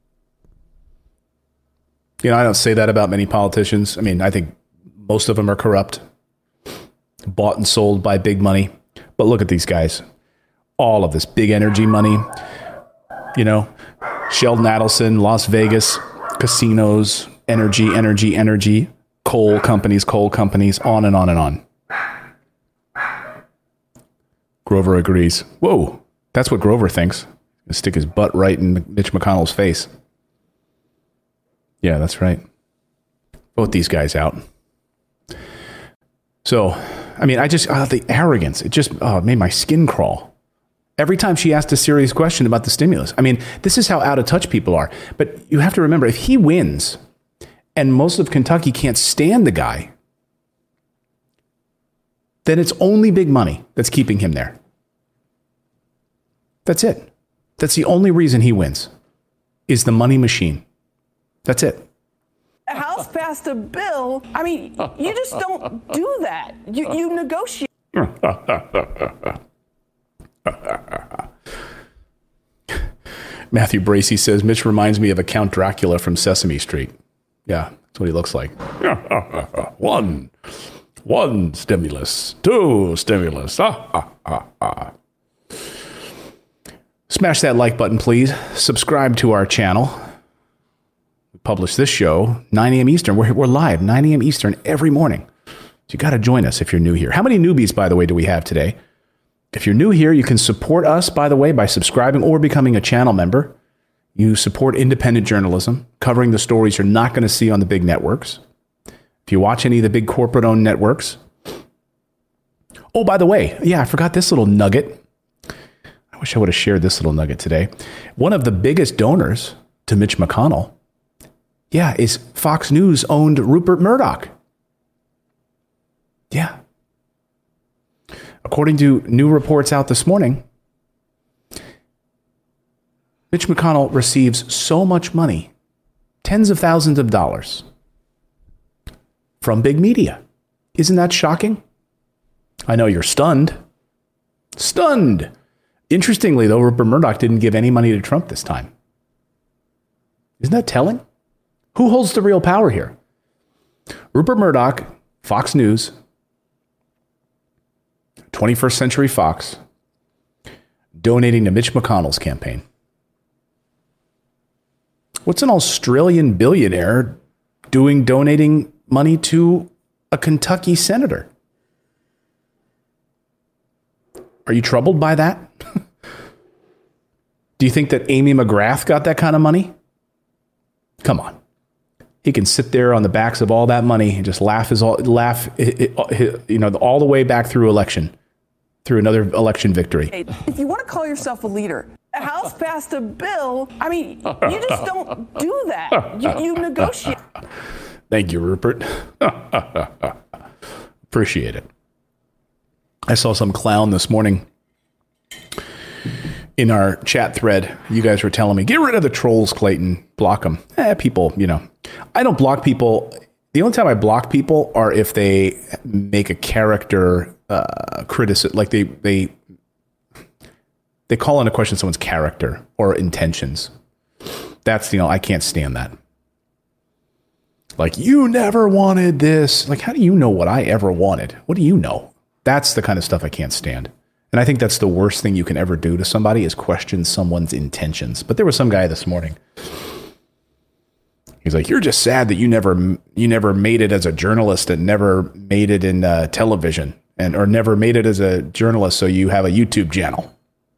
S2: You know, I don't say that about many politicians. I mean, I think most of them are corrupt, bought and sold by big money. But look at these guys. All of this big energy money, you know, Sheldon Adelson, Las Vegas, casinos, energy, energy, energy, coal companies, coal companies, on and on and on. Grover agrees. Whoa, that's what Grover thinks. He'll stick his butt right in Mitch McConnell's face. Yeah, that's right. Vote these guys out. So, I mean, I just, uh, the arrogance, it just uh, made my skin crawl. Every time she asked a serious question about the stimulus. I mean, this is how out of touch people are. But you have to remember, if he wins and most of Kentucky can't stand the guy, then it's only big money that's keeping him there. That's it. That's the only reason he wins, is the money machine. That's it.
S3: The House passed a bill. I mean, you just don't do that. You, you negotiate.
S2: Matthew Bracey says, Mitch reminds me of a Count Dracula from Sesame Street. Yeah, that's what he looks like. One. One stimulus. Two stimulus. Ah, ah, ah, ah. Smash that like button, please. Subscribe to our channel. We publish this show nine a.m. Eastern. We're, we're live nine a.m. Eastern every morning. So you got to join us if you're new here. How many newbies, by the way, do we have today? If you're new here, you can support us, by the way, by subscribing or becoming a channel member. You support independent journalism, covering the stories you're not going to see on the big networks. If you watch any of the big corporate-owned networks. Oh, by the way, yeah, I forgot this little nugget. I wish I would have shared this little nugget today. One of the biggest donors to Mitch McConnell, yeah, is Fox News-owned Rupert Murdoch. Yeah. According to new reports out this morning, Mitch McConnell receives so much money, tens of thousands of dollars, from big media. Isn't that shocking? I know you're stunned. Stunned. Interestingly, though, Rupert Murdoch didn't give any money to Trump this time. Isn't that telling? Who holds the real power here? Rupert Murdoch, Fox News, twenty-first Century Fox, donating to Mitch McConnell's campaign. What's an Australian billionaire doing donating money to a Kentucky senator? Are you troubled by that? Do you think that Amy McGrath got that kind of money? Come on. He can sit there on the backs of all that money and just laugh his all laugh, you know, all the way back through election, through another election victory.
S3: If you want to call yourself a leader, the House passed a bill. I mean, you just don't do that. You, you negotiate.
S2: Thank you, Rupert. Appreciate it. I saw some clown this morning in our chat thread. You guys were telling me, get rid of the trolls, Clayton. Block them. Eh, people, you know. I don't block people. The only time I block people are if they make a character uh, criticism, like they they they call into question someone's character or intentions. That's, you know, I can't stand that. Like, you never wanted this. Like, how do you know what I ever wanted? What do you know? That's the kind of stuff I can't stand. And I think that's the worst thing you can ever do to somebody is question someone's intentions. But there was some guy this morning. He's like, you're just sad that you never you never made it as a journalist and never made it in uh, television and or never made it as a journalist. So you have a YouTube channel.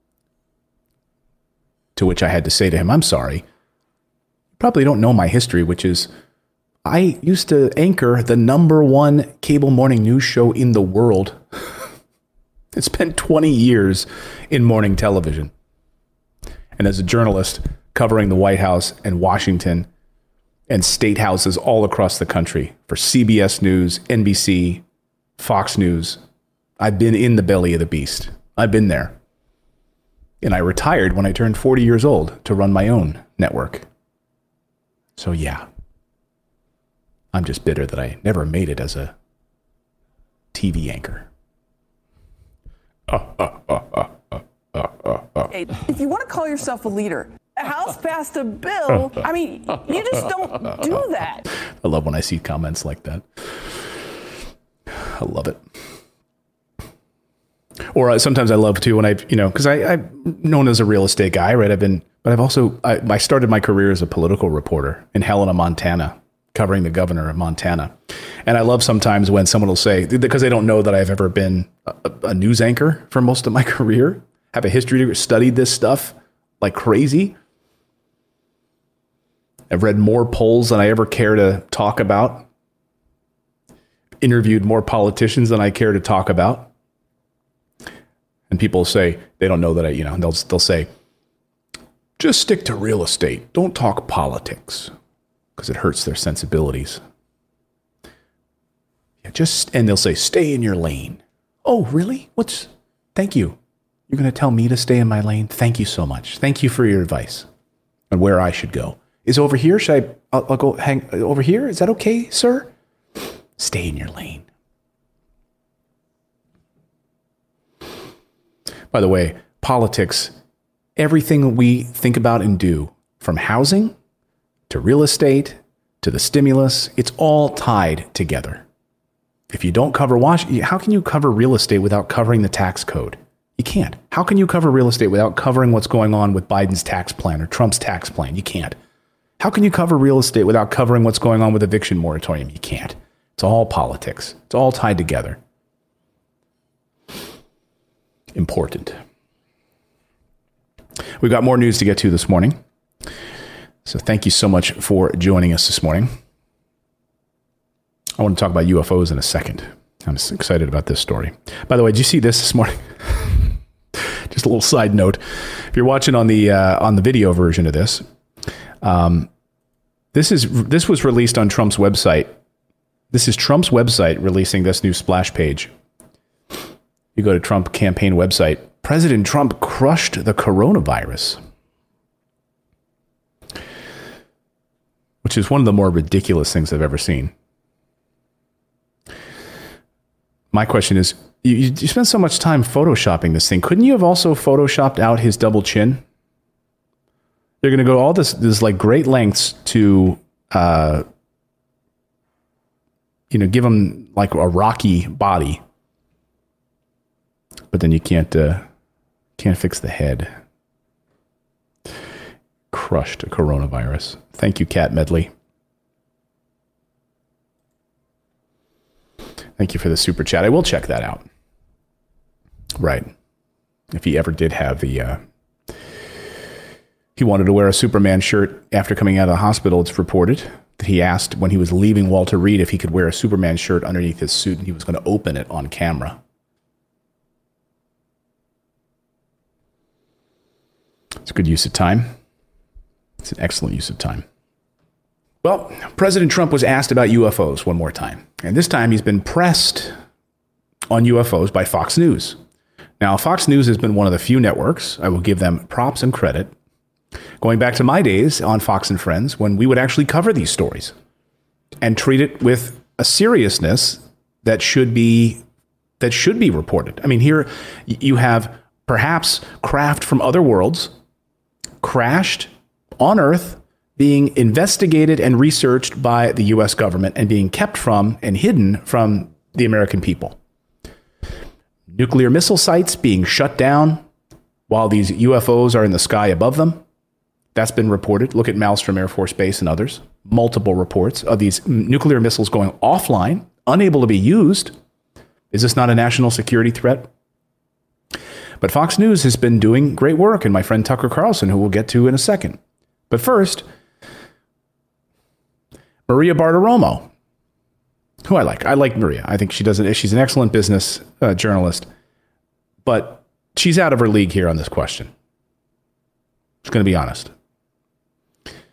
S2: To which I had to say to him, I'm sorry. You probably don't know my history, which is I used to anchor the number one cable morning news show in the world. I spent twenty years in morning television. And as a journalist covering the White House and Washington and state houses all across the country for C B S News, N B C, Fox News. I've been in the belly of the beast. I've been there. And I retired when I turned forty years old to run my own network. So yeah, I'm just bitter that I never made it as a T V anchor. Uh, uh, uh, uh, uh, uh, uh, uh.
S3: If you want to call yourself a leader, the House passed a bill. I mean, you just don't do that.
S2: I love when I see comments like that. I love it. Or uh, sometimes I love too when I, you know, because I I'm known as a real estate guy, right? I've been, but I've also I, I started my career as a political reporter in Helena, Montana, covering the governor of Montana. And I love sometimes when someone will say, because they don't know that I've ever been a, a news anchor for most of my career, have a history degree, studied this stuff like crazy. I've read more polls than I ever care to talk about. Interviewed more politicians than I care to talk about. And people say, they don't know that I, you know, they'll, they'll say, just stick to real estate. Don't talk politics because it hurts their sensibilities. Yeah, just, and they'll say, stay in your lane. Oh, really? What's, thank you. You're going to tell me to stay in my lane? Thank you so much. Thank you for your advice on where I should go. Is over here? Should I, I'll, I'll go hang over here? Is that okay, sir? Stay in your lane. By the way, politics, everything we think about and do, from housing to real estate to the stimulus, it's all tied together. If you don't cover Washington, how can you cover real estate without covering the tax code? You can't. How can you cover real estate without covering what's going on with Biden's tax plan or Trump's tax plan? You can't. How can you cover real estate without covering what's going on with eviction moratorium? You can't. It's all politics. It's all tied together. Important. We've got more news to get to this morning. So thank you so much for joining us this morning. I want to talk about U F Os in a second. I'm just excited about this story. By the way, did you see this this morning? Just a little side note. If you're watching on the uh, on the video version of this, um, this is this was released on Trump's website. This is Trump's website releasing this new splash page. You go to Trump campaign website. President Trump crushed the coronavirus, which is one of the more ridiculous things I've ever seen. My question is, you, you spent so much time photoshopping this thing. Couldn't you have also photoshopped out his double chin? They're going to go all this, this like great lengths to, uh, you know, give him like a rocky body. But then you can't uh, can't fix the head. Crushed a coronavirus. Thank you, Cat Medley. Thank you for the super chat. I will check that out. Right. If he ever did have the... Uh, he wanted to wear a Superman shirt after coming out of the hospital. It's reported that he asked when he was leaving Walter Reed if he could wear a Superman shirt underneath his suit, and he was going to open it on camera. It's a good use of time. It's an excellent use of time. Well, President Trump was asked about U F Os one more time. And this time he's been pressed on U F Os by Fox News. Now, Fox News has been one of the few networks, I will give them props and credit, going back to my days on Fox and Friends, when we would actually cover these stories and treat it with a seriousness that should be that should be reported. I mean, here you have perhaps craft from other worlds crashed on Earth, being investigated and researched by the U S government and being kept from and hidden from the American people. Nuclear missile sites being shut down while these U F Os are in the sky above them. That's been reported. Look at Malmstrom Air Force Base and others. Multiple reports of these nuclear missiles going offline, unable to be used. Is this not a national security threat? But Fox News has been doing great work, and my friend Tucker Carlson, who we'll get to in a second. But first, Maria Bartiromo, who I like. I like Maria. I think she does it. She's an excellent business uh, journalist, but she's out of her league here on this question. Just going to be honest.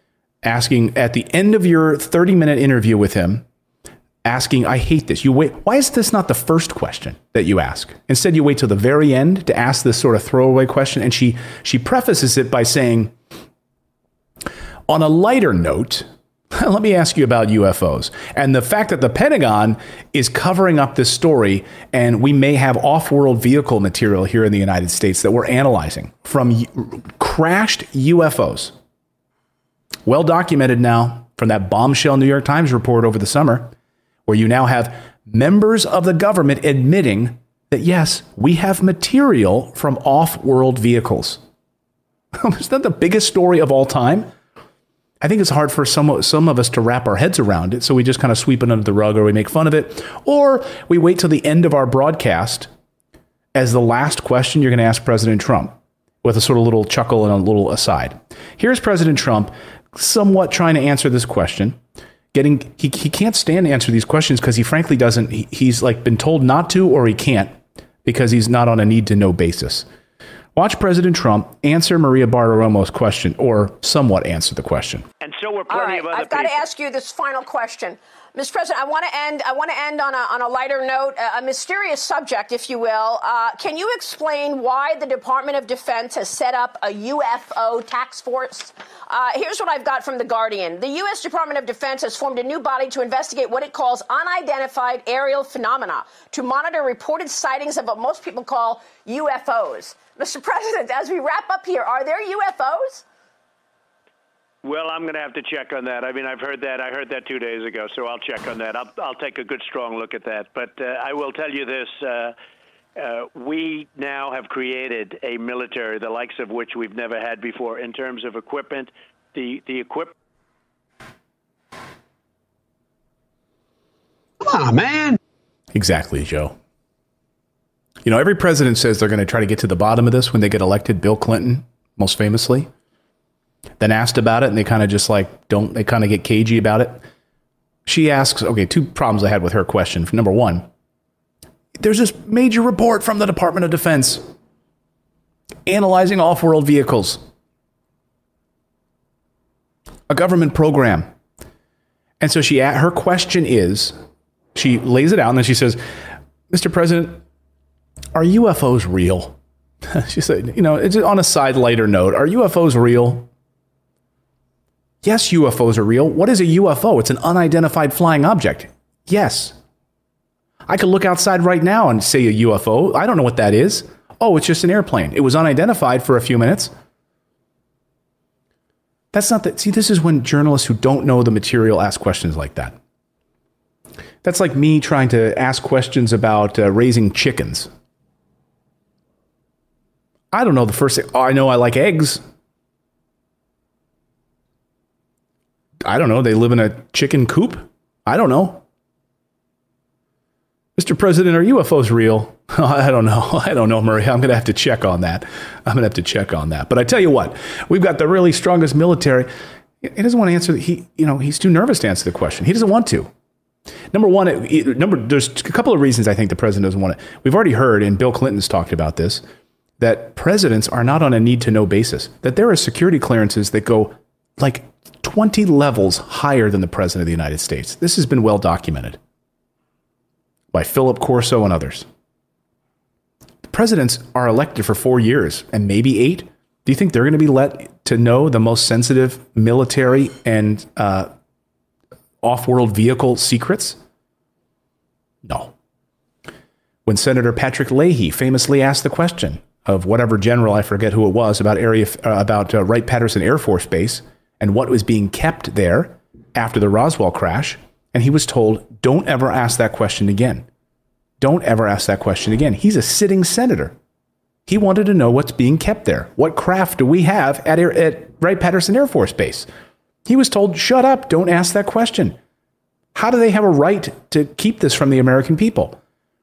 S2: asking at the end of your thirty minute interview with him, asking, I hate this. You wait. Why is this not the first question that you ask? Instead, you wait till the very end to ask this sort of throwaway question. And she she prefaces it by saying, on a lighter note, let me ask you about U F Os and the fact that the Pentagon is covering up this story, and we may have off-world vehicle material here in the United States that we're analyzing from u- crashed U F Os. Well documented now from that bombshell New York Times report over the summer, where you now have members of the government admitting that, yes, we have material from off-world vehicles. Isn't that the biggest story of all time? I think it's hard for some, some of us to wrap our heads around it, so we just kind of sweep it under the rug, or we make fun of it, or we wait till the end of our broadcast as the last question you're going to ask President Trump, with a sort of little chuckle and a little aside. Here's President Trump somewhat trying to answer this question. Getting he, he can't stand to answer these questions because he frankly doesn't. He, he's like been told not to, or he can't because he's not on a need to know basis. Watch President Trump answer Maria Bartiromo's question, or somewhat answer the question.
S4: And so we're plenty
S5: All right,
S4: of other
S5: I've got
S4: people.
S5: to ask you this final question. Mister President, I want to end I want to end on a, on a lighter note, a, a mysterious subject, if you will. Uh, can you explain why the Department of Defense has set up a U F O task force? Uh, here's what I've got from The Guardian. The U S Department of Defense has formed a new body to investigate what it calls unidentified aerial phenomena, to monitor reported sightings of what most people call U F Os. Mister President, as we wrap up here, are there U F Os?
S4: Well, I'm going to have to check on that. I mean, I've heard that. I heard that two days ago, so I'll check on that. I'll, I'll take a good, strong look at that. But uh, I will tell you this. Uh, uh, we now have created a military, the likes of which we've never had before, in terms of equipment. The, the equipment.
S6: Come on, man.
S2: Exactly, Joe. You know, every president says they're going to try to get to the bottom of this when they get elected. Bill Clinton, most famously. Then asked about it, and they kind of just like don't, they kind of get cagey about it. She asks, okay, two problems I had with her question. Number one, there's this major report from the Department of Defense analyzing off-world vehicles, a government program. And so she, her question is, she lays it out, and then she says, Mister President, are U F Os real? She said, you know, it's on a side lighter note, are U F Os real? Yes, U F Os are real. What is a U F O? It's an unidentified flying object. Yes. I could look outside right now and say a U F O. I don't know what that is. Oh, it's just an airplane. It was unidentified for a few minutes. That's not that. See, this is when journalists who don't know the material ask questions like that. That's like me trying to ask questions about uh, raising chickens. I don't know the first thing. Oh, I know I like eggs. I don't know. They live in a chicken coop. I don't know. Mister President, are U F Os real? I don't know. I don't know, Murray. I'm going to have to check on that. I'm going to have to check on that. But I tell you what, we've got the really strongest military. He doesn't want to answer. He, you know, he's too nervous to answer the question. He doesn't want to. Number one, it, number there's a couple of reasons I think the president doesn't want to. We've already heard, and Bill Clinton's talked about this, that presidents are not on a need-to-know basis. That there are security clearances that go like twenty levels higher than the president of the United States. This has been well documented by Philip Corso and others. The presidents are elected for four years and maybe eight. Do you think they're going to be let to know the most sensitive military and uh, off-world vehicle secrets? No. When Senator Patrick Leahy famously asked the question of whatever general, I forget who it was, about area uh, about uh, Wright-Patterson Air Force Base and what was being kept there after the Roswell crash, and he was told, don't ever ask that question again. Don't ever ask that question again. He's a sitting senator. He wanted to know what's being kept there. What craft do we have at, Air, at Wright-Patterson Air Force Base? He was told, shut up, don't ask that question. How do they have a right to keep this from the American people?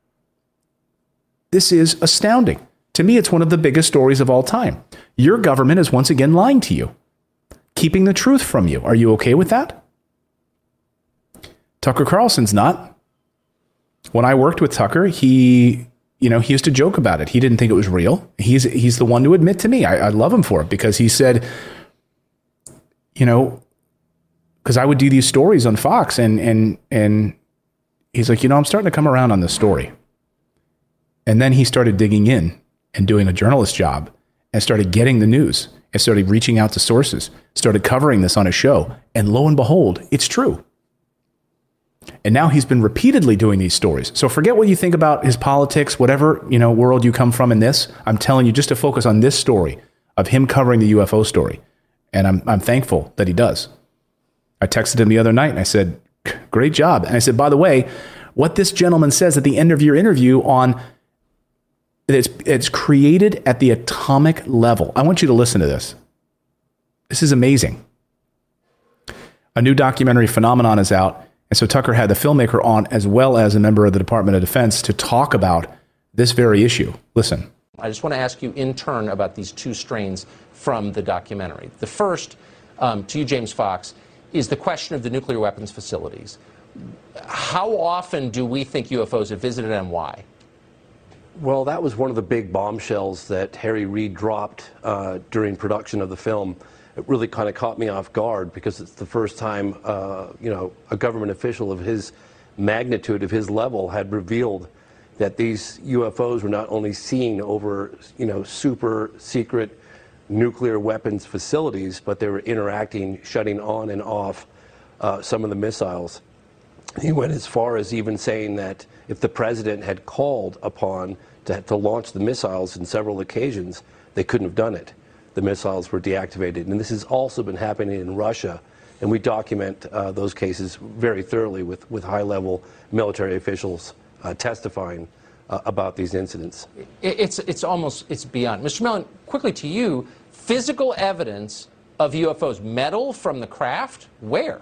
S2: This is astounding. To me, it's one of the biggest stories of all time. Your government is once again lying to you, keeping the truth from you. Are you okay with that? Tucker Carlson's not. When I worked with Tucker, he, you know, he used to joke about it. He didn't think it was real. He's he's the one to admit to me. I, I love him for it because he said, you know, because I would do these stories on Fox, and and and he's like, you know, I'm starting to come around on this story. And then he started digging in and doing a journalist job and started getting the news and started reaching out to sources, started covering this on his show. And lo and behold, it's true. And now he's been repeatedly doing these stories. So forget what you think about his politics, whatever, you know, world you come from in this. I'm telling you just to focus on this story of him covering the U F O story. And I'm I'm thankful that he does. I texted him the other night and I said, great job. And I said, by the way, what this gentleman says at the end of your interview on it's it's created at the atomic level. I want you to listen to this. This is amazing. A new documentary, Phenomenon, is out. And so Tucker had the filmmaker on as well as a member of the Department of Defense to talk about this very issue. Listen.
S6: I just want to ask you in turn about these two strains from the documentary. The first, um, to you, James Fox, is the question of the nuclear weapons facilities. How often do we think U F Os have visited and why?
S7: Well, that was one of the big bombshells that Harry Reid dropped uh, during production of the film. It really kind of caught me off guard because it's the first time, uh, you know, a government official of his magnitude, of his level, had revealed that these U F Os were not only seen over, you know, super secret nuclear weapons facilities, but they were interacting, shutting on and off uh, some of the missiles. He went as far as even saying that if the president had called upon to, to launch the missiles in several occasions, they couldn't have done it. The missiles were deactivated. And this has also been happening in Russia. And we document uh, those cases very thoroughly with, with high-level military officials uh, testifying uh, about these incidents.
S6: It's, it's almost, it's beyond. Mister Mellon, quickly to you, physical evidence of U F Os, metal from the craft, where?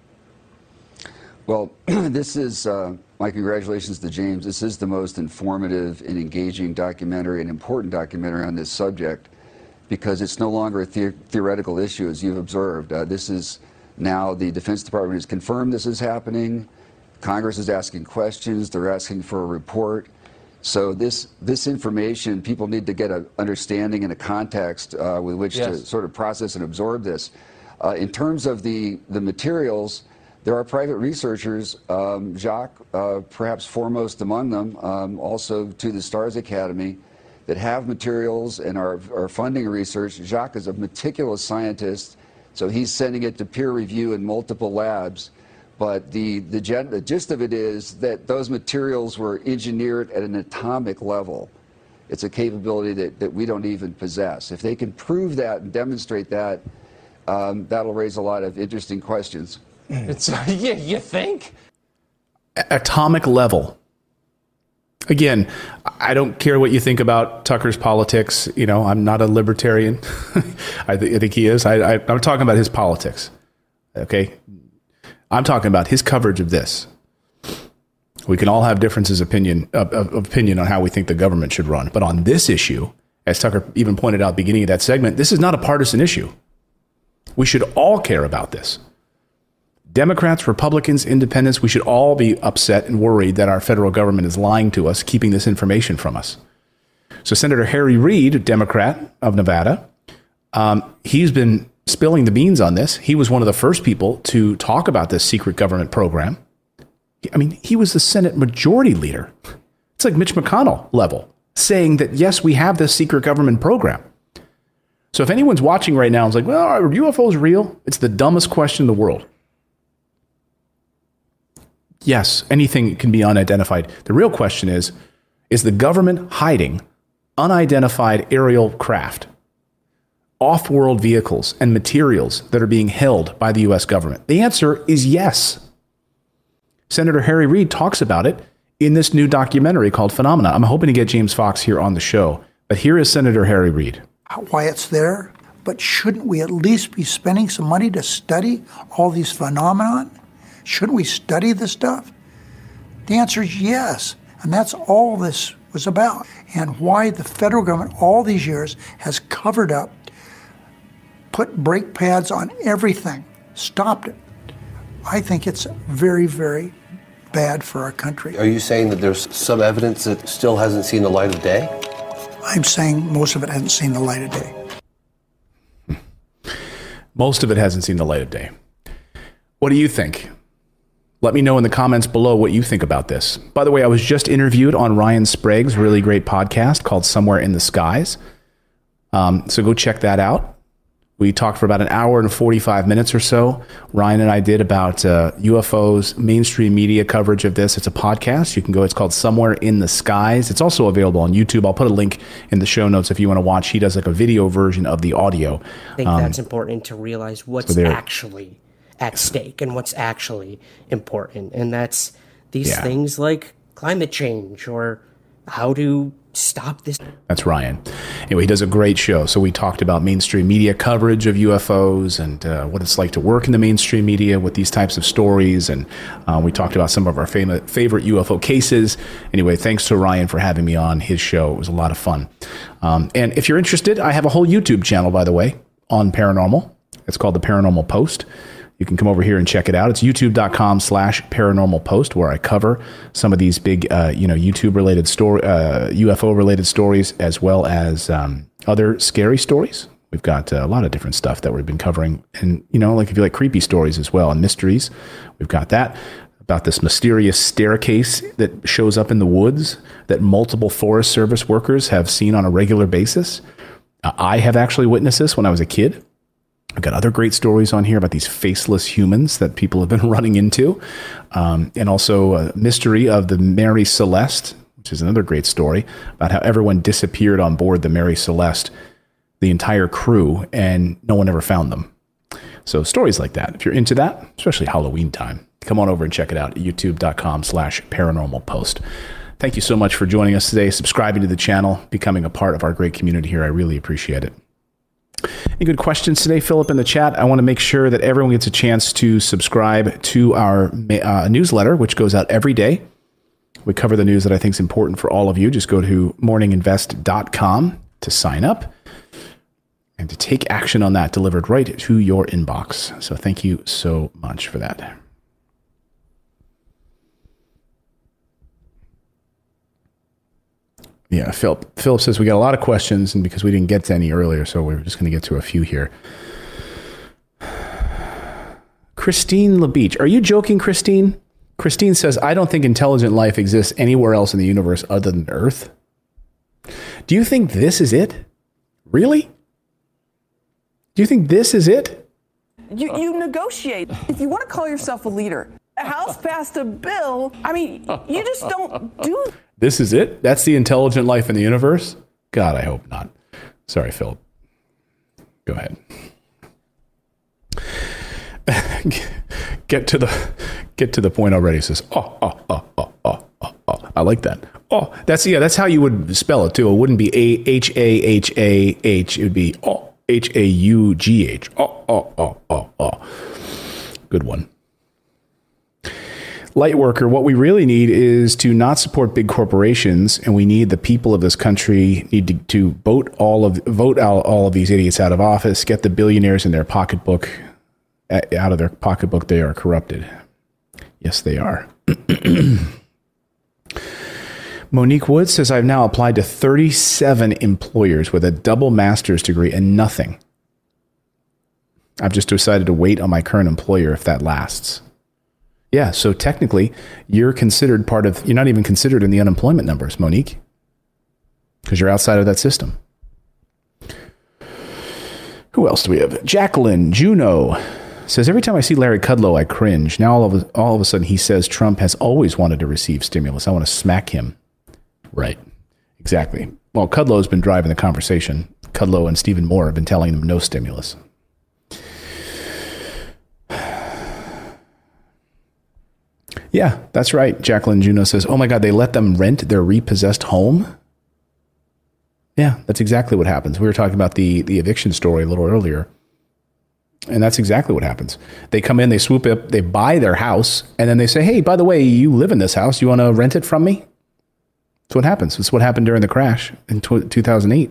S8: Well, this is, uh, my congratulations to James. This is the most informative and engaging documentary, and important documentary on this subject, because it's no longer a the theoretical issue, as you've observed. Uh, this is now, the Defense Department has confirmed this is happening. Congress is asking questions. They're asking for a report. So this this information, people need to get an understanding and a context uh, with which yes. to sort of process and absorb this. Uh, in terms of the, the materials, there are private researchers, um, Jacques, uh, perhaps foremost among them, um, also to the STARS Academy, that have materials and are, are funding research. Jacques is a meticulous scientist, so he's sending it to peer review in multiple labs. But the, the, gen, the gist of it is that those materials were engineered at an atomic level. It's a capability that, that we don't even possess. If they can prove that and demonstrate that, um, that'll raise a lot of interesting questions.
S6: It's, uh, yeah, you think?
S2: Atomic level. Again, I don't care what you think about Tucker's politics. You know, I'm not a libertarian. I, th- I think he is. I, I, I'm talking about his politics. Okay? I'm talking about his coverage of this. We can all have differences of opinion, of, of opinion on how we think the government should run. But on this issue, as Tucker even pointed out at the beginning of that segment, this is not a partisan issue. We should all care about this. Democrats, Republicans, independents, we should all be upset and worried that our federal government is lying to us, keeping this information from us. So Senator Harry Reid, Democrat of Nevada, um, he's been spilling the beans on this. He was one of the first people to talk about this secret government program. I mean, he was the Senate Majority Leader. It's like Mitch McConnell level, saying that, yes, we have this secret government program. So if anyone's watching right now and is like, well, are U F Os real? It's the dumbest question in the world. Yes, anything can be unidentified. The real question is, is the government hiding unidentified aerial craft, off-world vehicles, and materials that are being held by the U S government? The answer is yes. Senator Harry Reid talks about it in this new documentary called Phenomena. I'm hoping to get James Fox here on the show, but here is Senator Harry Reid.
S9: Why it's there, but shouldn't we at least be spending some money to study all these phenomena? Shouldn't we study this stuff? The answer is yes, and that's all this was about, and why the federal government all these years has covered up, put brake pads on everything, stopped it. I think it's very, very bad for our country.
S7: Are you saying that there's some evidence that still hasn't seen the light of day?
S9: I'm saying most of it hasn't seen the light of day.
S2: Most of it hasn't seen the light of day. What do you think? Let me know in the comments below what you think about this. By the way, I was just interviewed on Ryan Sprague's really great podcast called Somewhere in the Skies. Um, so go check that out. We talked for about an hour and forty-five minutes or so. Ryan and I did about uh, U F Os, mainstream media coverage of this. It's a podcast. You can go. It's called Somewhere in the Skies. It's also available on YouTube. I'll put a link in the show notes if you want to watch. He does like a video version of the audio.
S10: I think
S2: um,
S10: that's important to realize what's
S2: so
S10: actually at stake and what's actually important. And that's these
S2: yeah.
S10: things like climate change or how to stop this.
S2: That's Ryan. Anyway, he does a great show. So we talked about mainstream media coverage of U F Os and uh, what it's like to work in the mainstream media with these types of stories. And uh, we talked about some of our fam- favorite U F O cases. Anyway, thanks to Ryan for having me on his show. It was a lot of fun. Um, and if you're interested, I have a whole YouTube channel, by the way, on paranormal. It's called The Paranormal Post. You can come over here and check it out. It's youtube.com slash paranormal post, where I cover some of these big, uh, you know, YouTube related story, uh, U F O related stories, as well as um, other scary stories. We've got uh, a lot of different stuff that we've been covering. And, you know, like if you like creepy stories as well and mysteries, we've got that. About this mysterious staircase that shows up in the woods that multiple Forest Service workers have seen on a regular basis. Uh, I have actually witnessed this when I was a kid. I've got other great stories on here about these faceless humans that people have been running into. Um, and also a mystery of the Mary Celeste, which is another great story about how everyone disappeared on board the Mary Celeste, the entire crew, and no one ever found them. So stories like that. If you're into that, especially Halloween time, come on over and check it out at youtube.com slash paranormal post. Thank you so much for joining us today, subscribing to the channel, becoming a part of our great community here. I really appreciate it. Any good questions today, Philip, in the chat? I want to make sure that everyone gets a chance to subscribe to our uh, newsletter, which goes out every day. We cover the news that I think is important for all of you. Just go to morning invest dot com to sign up and to take action on that, delivered right to your inbox. So thank you so much for that. Yeah, Philip. Philip says we got a lot of questions, and because we didn't get to any earlier, so we're just going to get to a few here. Christine LaBeach. Are you joking, Christine? Christine says, I don't think intelligent life exists anywhere else in the universe other than Earth. Do you think this is it? Really? Do you think this is it?
S3: You, you negotiate. If you want to call yourself a leader, the House passed a bill. I mean, you just don't do
S2: This is it? That's the intelligent life in the universe? God, I hope not. Sorry, Philip. Go ahead. Get to the get to the point already. It says, oh, oh, oh, oh, oh, oh, oh. I like that. Oh, that's yeah, that's how you would spell it too. It wouldn't be A H A H A H. It would be oh, H A U G H. Oh, oh, oh, oh, oh. Good one. Lightworker, what we really need is to not support big corporations, and we need the people of this country need to, to vote all of vote out all of these idiots out of office, get the billionaires in their pocketbook out of their pocketbook. They are corrupted. Yes, they are. Monique Woods says, I've now applied to thirty-seven employers with a double master's degree and nothing. I've just decided to wait on my current employer if that lasts. Yeah, so technically, you're considered part of, you're not even considered in the unemployment numbers, Monique, because you're outside of that system. Who else do we have? Jacqueline Juno says, every time I see Larry Kudlow, I cringe. Now all of a, all of a sudden he says Trump has always wanted to receive stimulus. I want to smack him. Right. Exactly. Well, Kudlow's been driving the conversation. Kudlow and Stephen Moore have been telling him no stimulus. Yeah, that's right. Jacqueline Juno says, oh my God, they let them rent their repossessed home? Yeah, that's exactly what happens. We were talking about the, the eviction story a little earlier. And that's exactly what happens. They come in, they swoop up, they buy their house, and then they say, hey, by the way, you live in this house. You want to rent it from me? That's what happens. That's what happened during the crash in two thousand eight.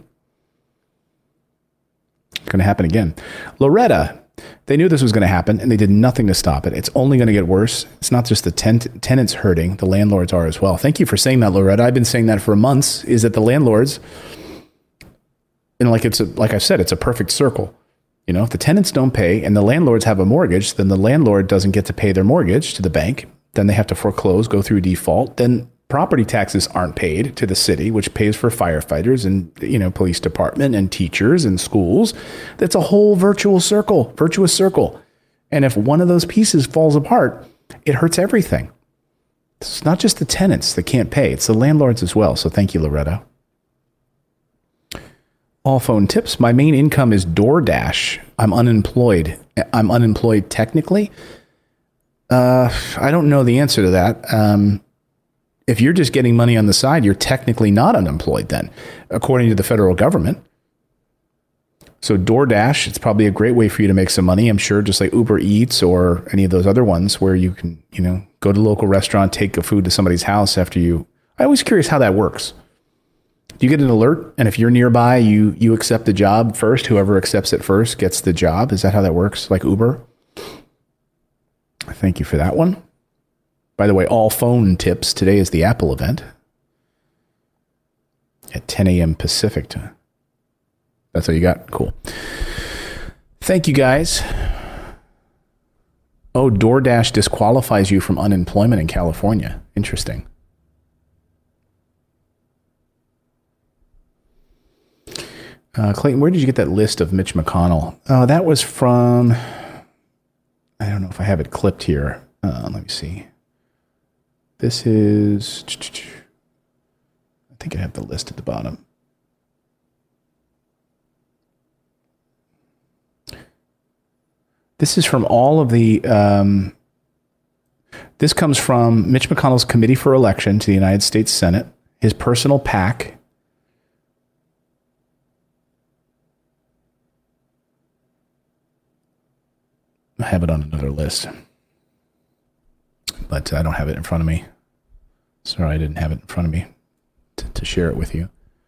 S2: It's going to happen again. Loretta, they knew this was going to happen, and they did nothing to stop it. It's only going to get worse. It's not just the tent- tenants hurting. The landlords are as well. Thank you for saying that, Loretta. I've been saying that for months, is that the landlords, and like it's a, like I said, it's a perfect circle. You know, if the tenants don't pay and the landlords have a mortgage, then the landlord doesn't get to pay their mortgage to the bank. Then they have to foreclose, go through default. Then property taxes aren't paid to the city, which pays for firefighters and, you know, police department and teachers and schools. That's a whole virtual circle, virtuous circle. And if one of those pieces falls apart, it hurts everything. It's not just the tenants that can't pay. It's the landlords as well. So thank you, Loretta. All phone tips. My main income is DoorDash. I'm unemployed. I'm unemployed technically. Uh, I don't know the answer to that. Um, if you're just getting money on the side, you're technically not unemployed then, according to the federal government. So DoorDash, it's probably a great way for you to make some money. I'm sure, just like Uber Eats or any of those other ones where you can, you know, go to a local restaurant, take a food to somebody's house after you. I'm always curious how that works. You get an alert, and if you're nearby, you you accept the job first. Whoever accepts it first gets the job. Is that how that works? Like Uber? Thank you for that one. By the way, all phone tips. Today is the Apple event at ten a.m. Pacific time. That's all you got? Cool. Thank you, guys. Oh, DoorDash disqualifies you from unemployment in California. Interesting. Uh, Clayton, where did you get that list of Mitch McConnell? Oh, that was from, I don't know if I have it clipped here. Uh, let me see. This is, I think I have the list at the bottom. This is from all of the, um, this comes from Mitch McConnell's committee for election to the United States Senate, his personal PAC. I have it on another list, but I don't have it in front of me. Sorry, I didn't have it in front of me to, to share it with you.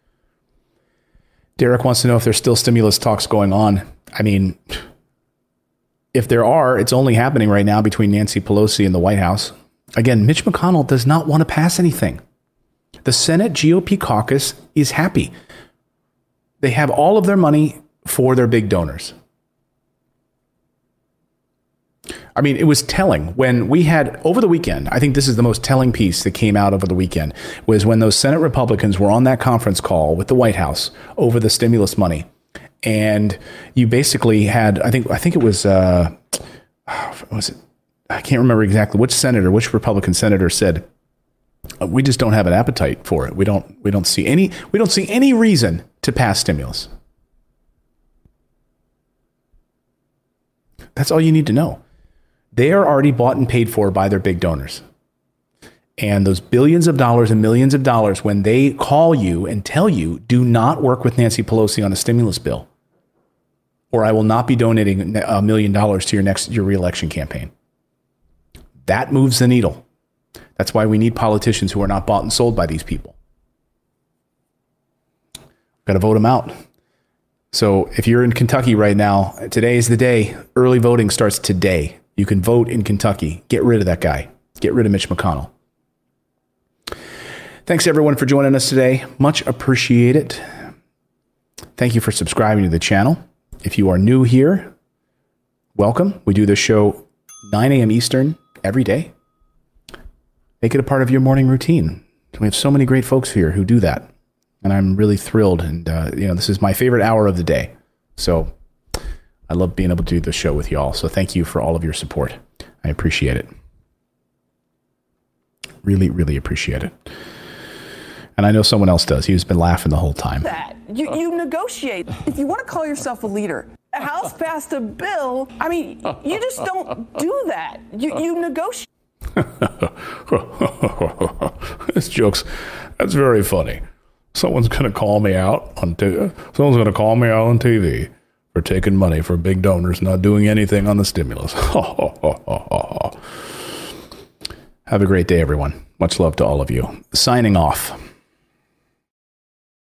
S2: Derek wants to know if there's still stimulus talks going on. I mean, if there are, it's only happening right now between Nancy Pelosi and the White House. Again, Mitch McConnell does not want to pass anything. The Senate G O P caucus is happy. They have all of their money for their big donors. I mean, it was telling when we had over the weekend. I think this is the most telling piece that came out over the weekend was when those Senate Republicans were on that conference call with the White House over the stimulus money. And you basically had, I think, I think it was, uh, was it? I can't remember exactly which senator, which Republican senator said, we just don't have an appetite for it. We don't, we don't see any, we don't see any reason to pass stimulus. That's all you need to know. They are already bought and paid for by their big donors. And those billions of dollars and millions of dollars, when they call you and tell you, do not work with Nancy Pelosi on a stimulus bill, or I will not be donating a million dollars to your next your reelection campaign. That moves the needle. That's why we need politicians who are not bought and sold by these people. Got to vote them out. So if you're in Kentucky right now, today is the day. Early voting starts today. You can vote in Kentucky. Get rid of that guy. Get rid of Mitch McConnell. Thanks, everyone, for joining us today. Much appreciated. Thank you for subscribing to the channel. If you are new here, welcome. We do this show nine a.m. Eastern every day. Make it a part of your morning routine. We have so many great folks here who do that. And I'm really thrilled. And, uh, you know, this is my favorite hour of the day. So I love being able to do the show with y'all. So thank you for all of your support. I appreciate it. Really, really appreciate it. And I know someone else does. He's been laughing the whole time.
S3: That you, you negotiate. If you want to call yourself a leader, the House passed a bill. I mean, you just don't do that. You, you negotiate.
S2: This joke's, that's very funny. Someone's going to call me out on t- someone's going to call me out on T V for taking money for big donors, not doing anything on the stimulus. Have a great day, everyone. Much love to all of you. Signing off.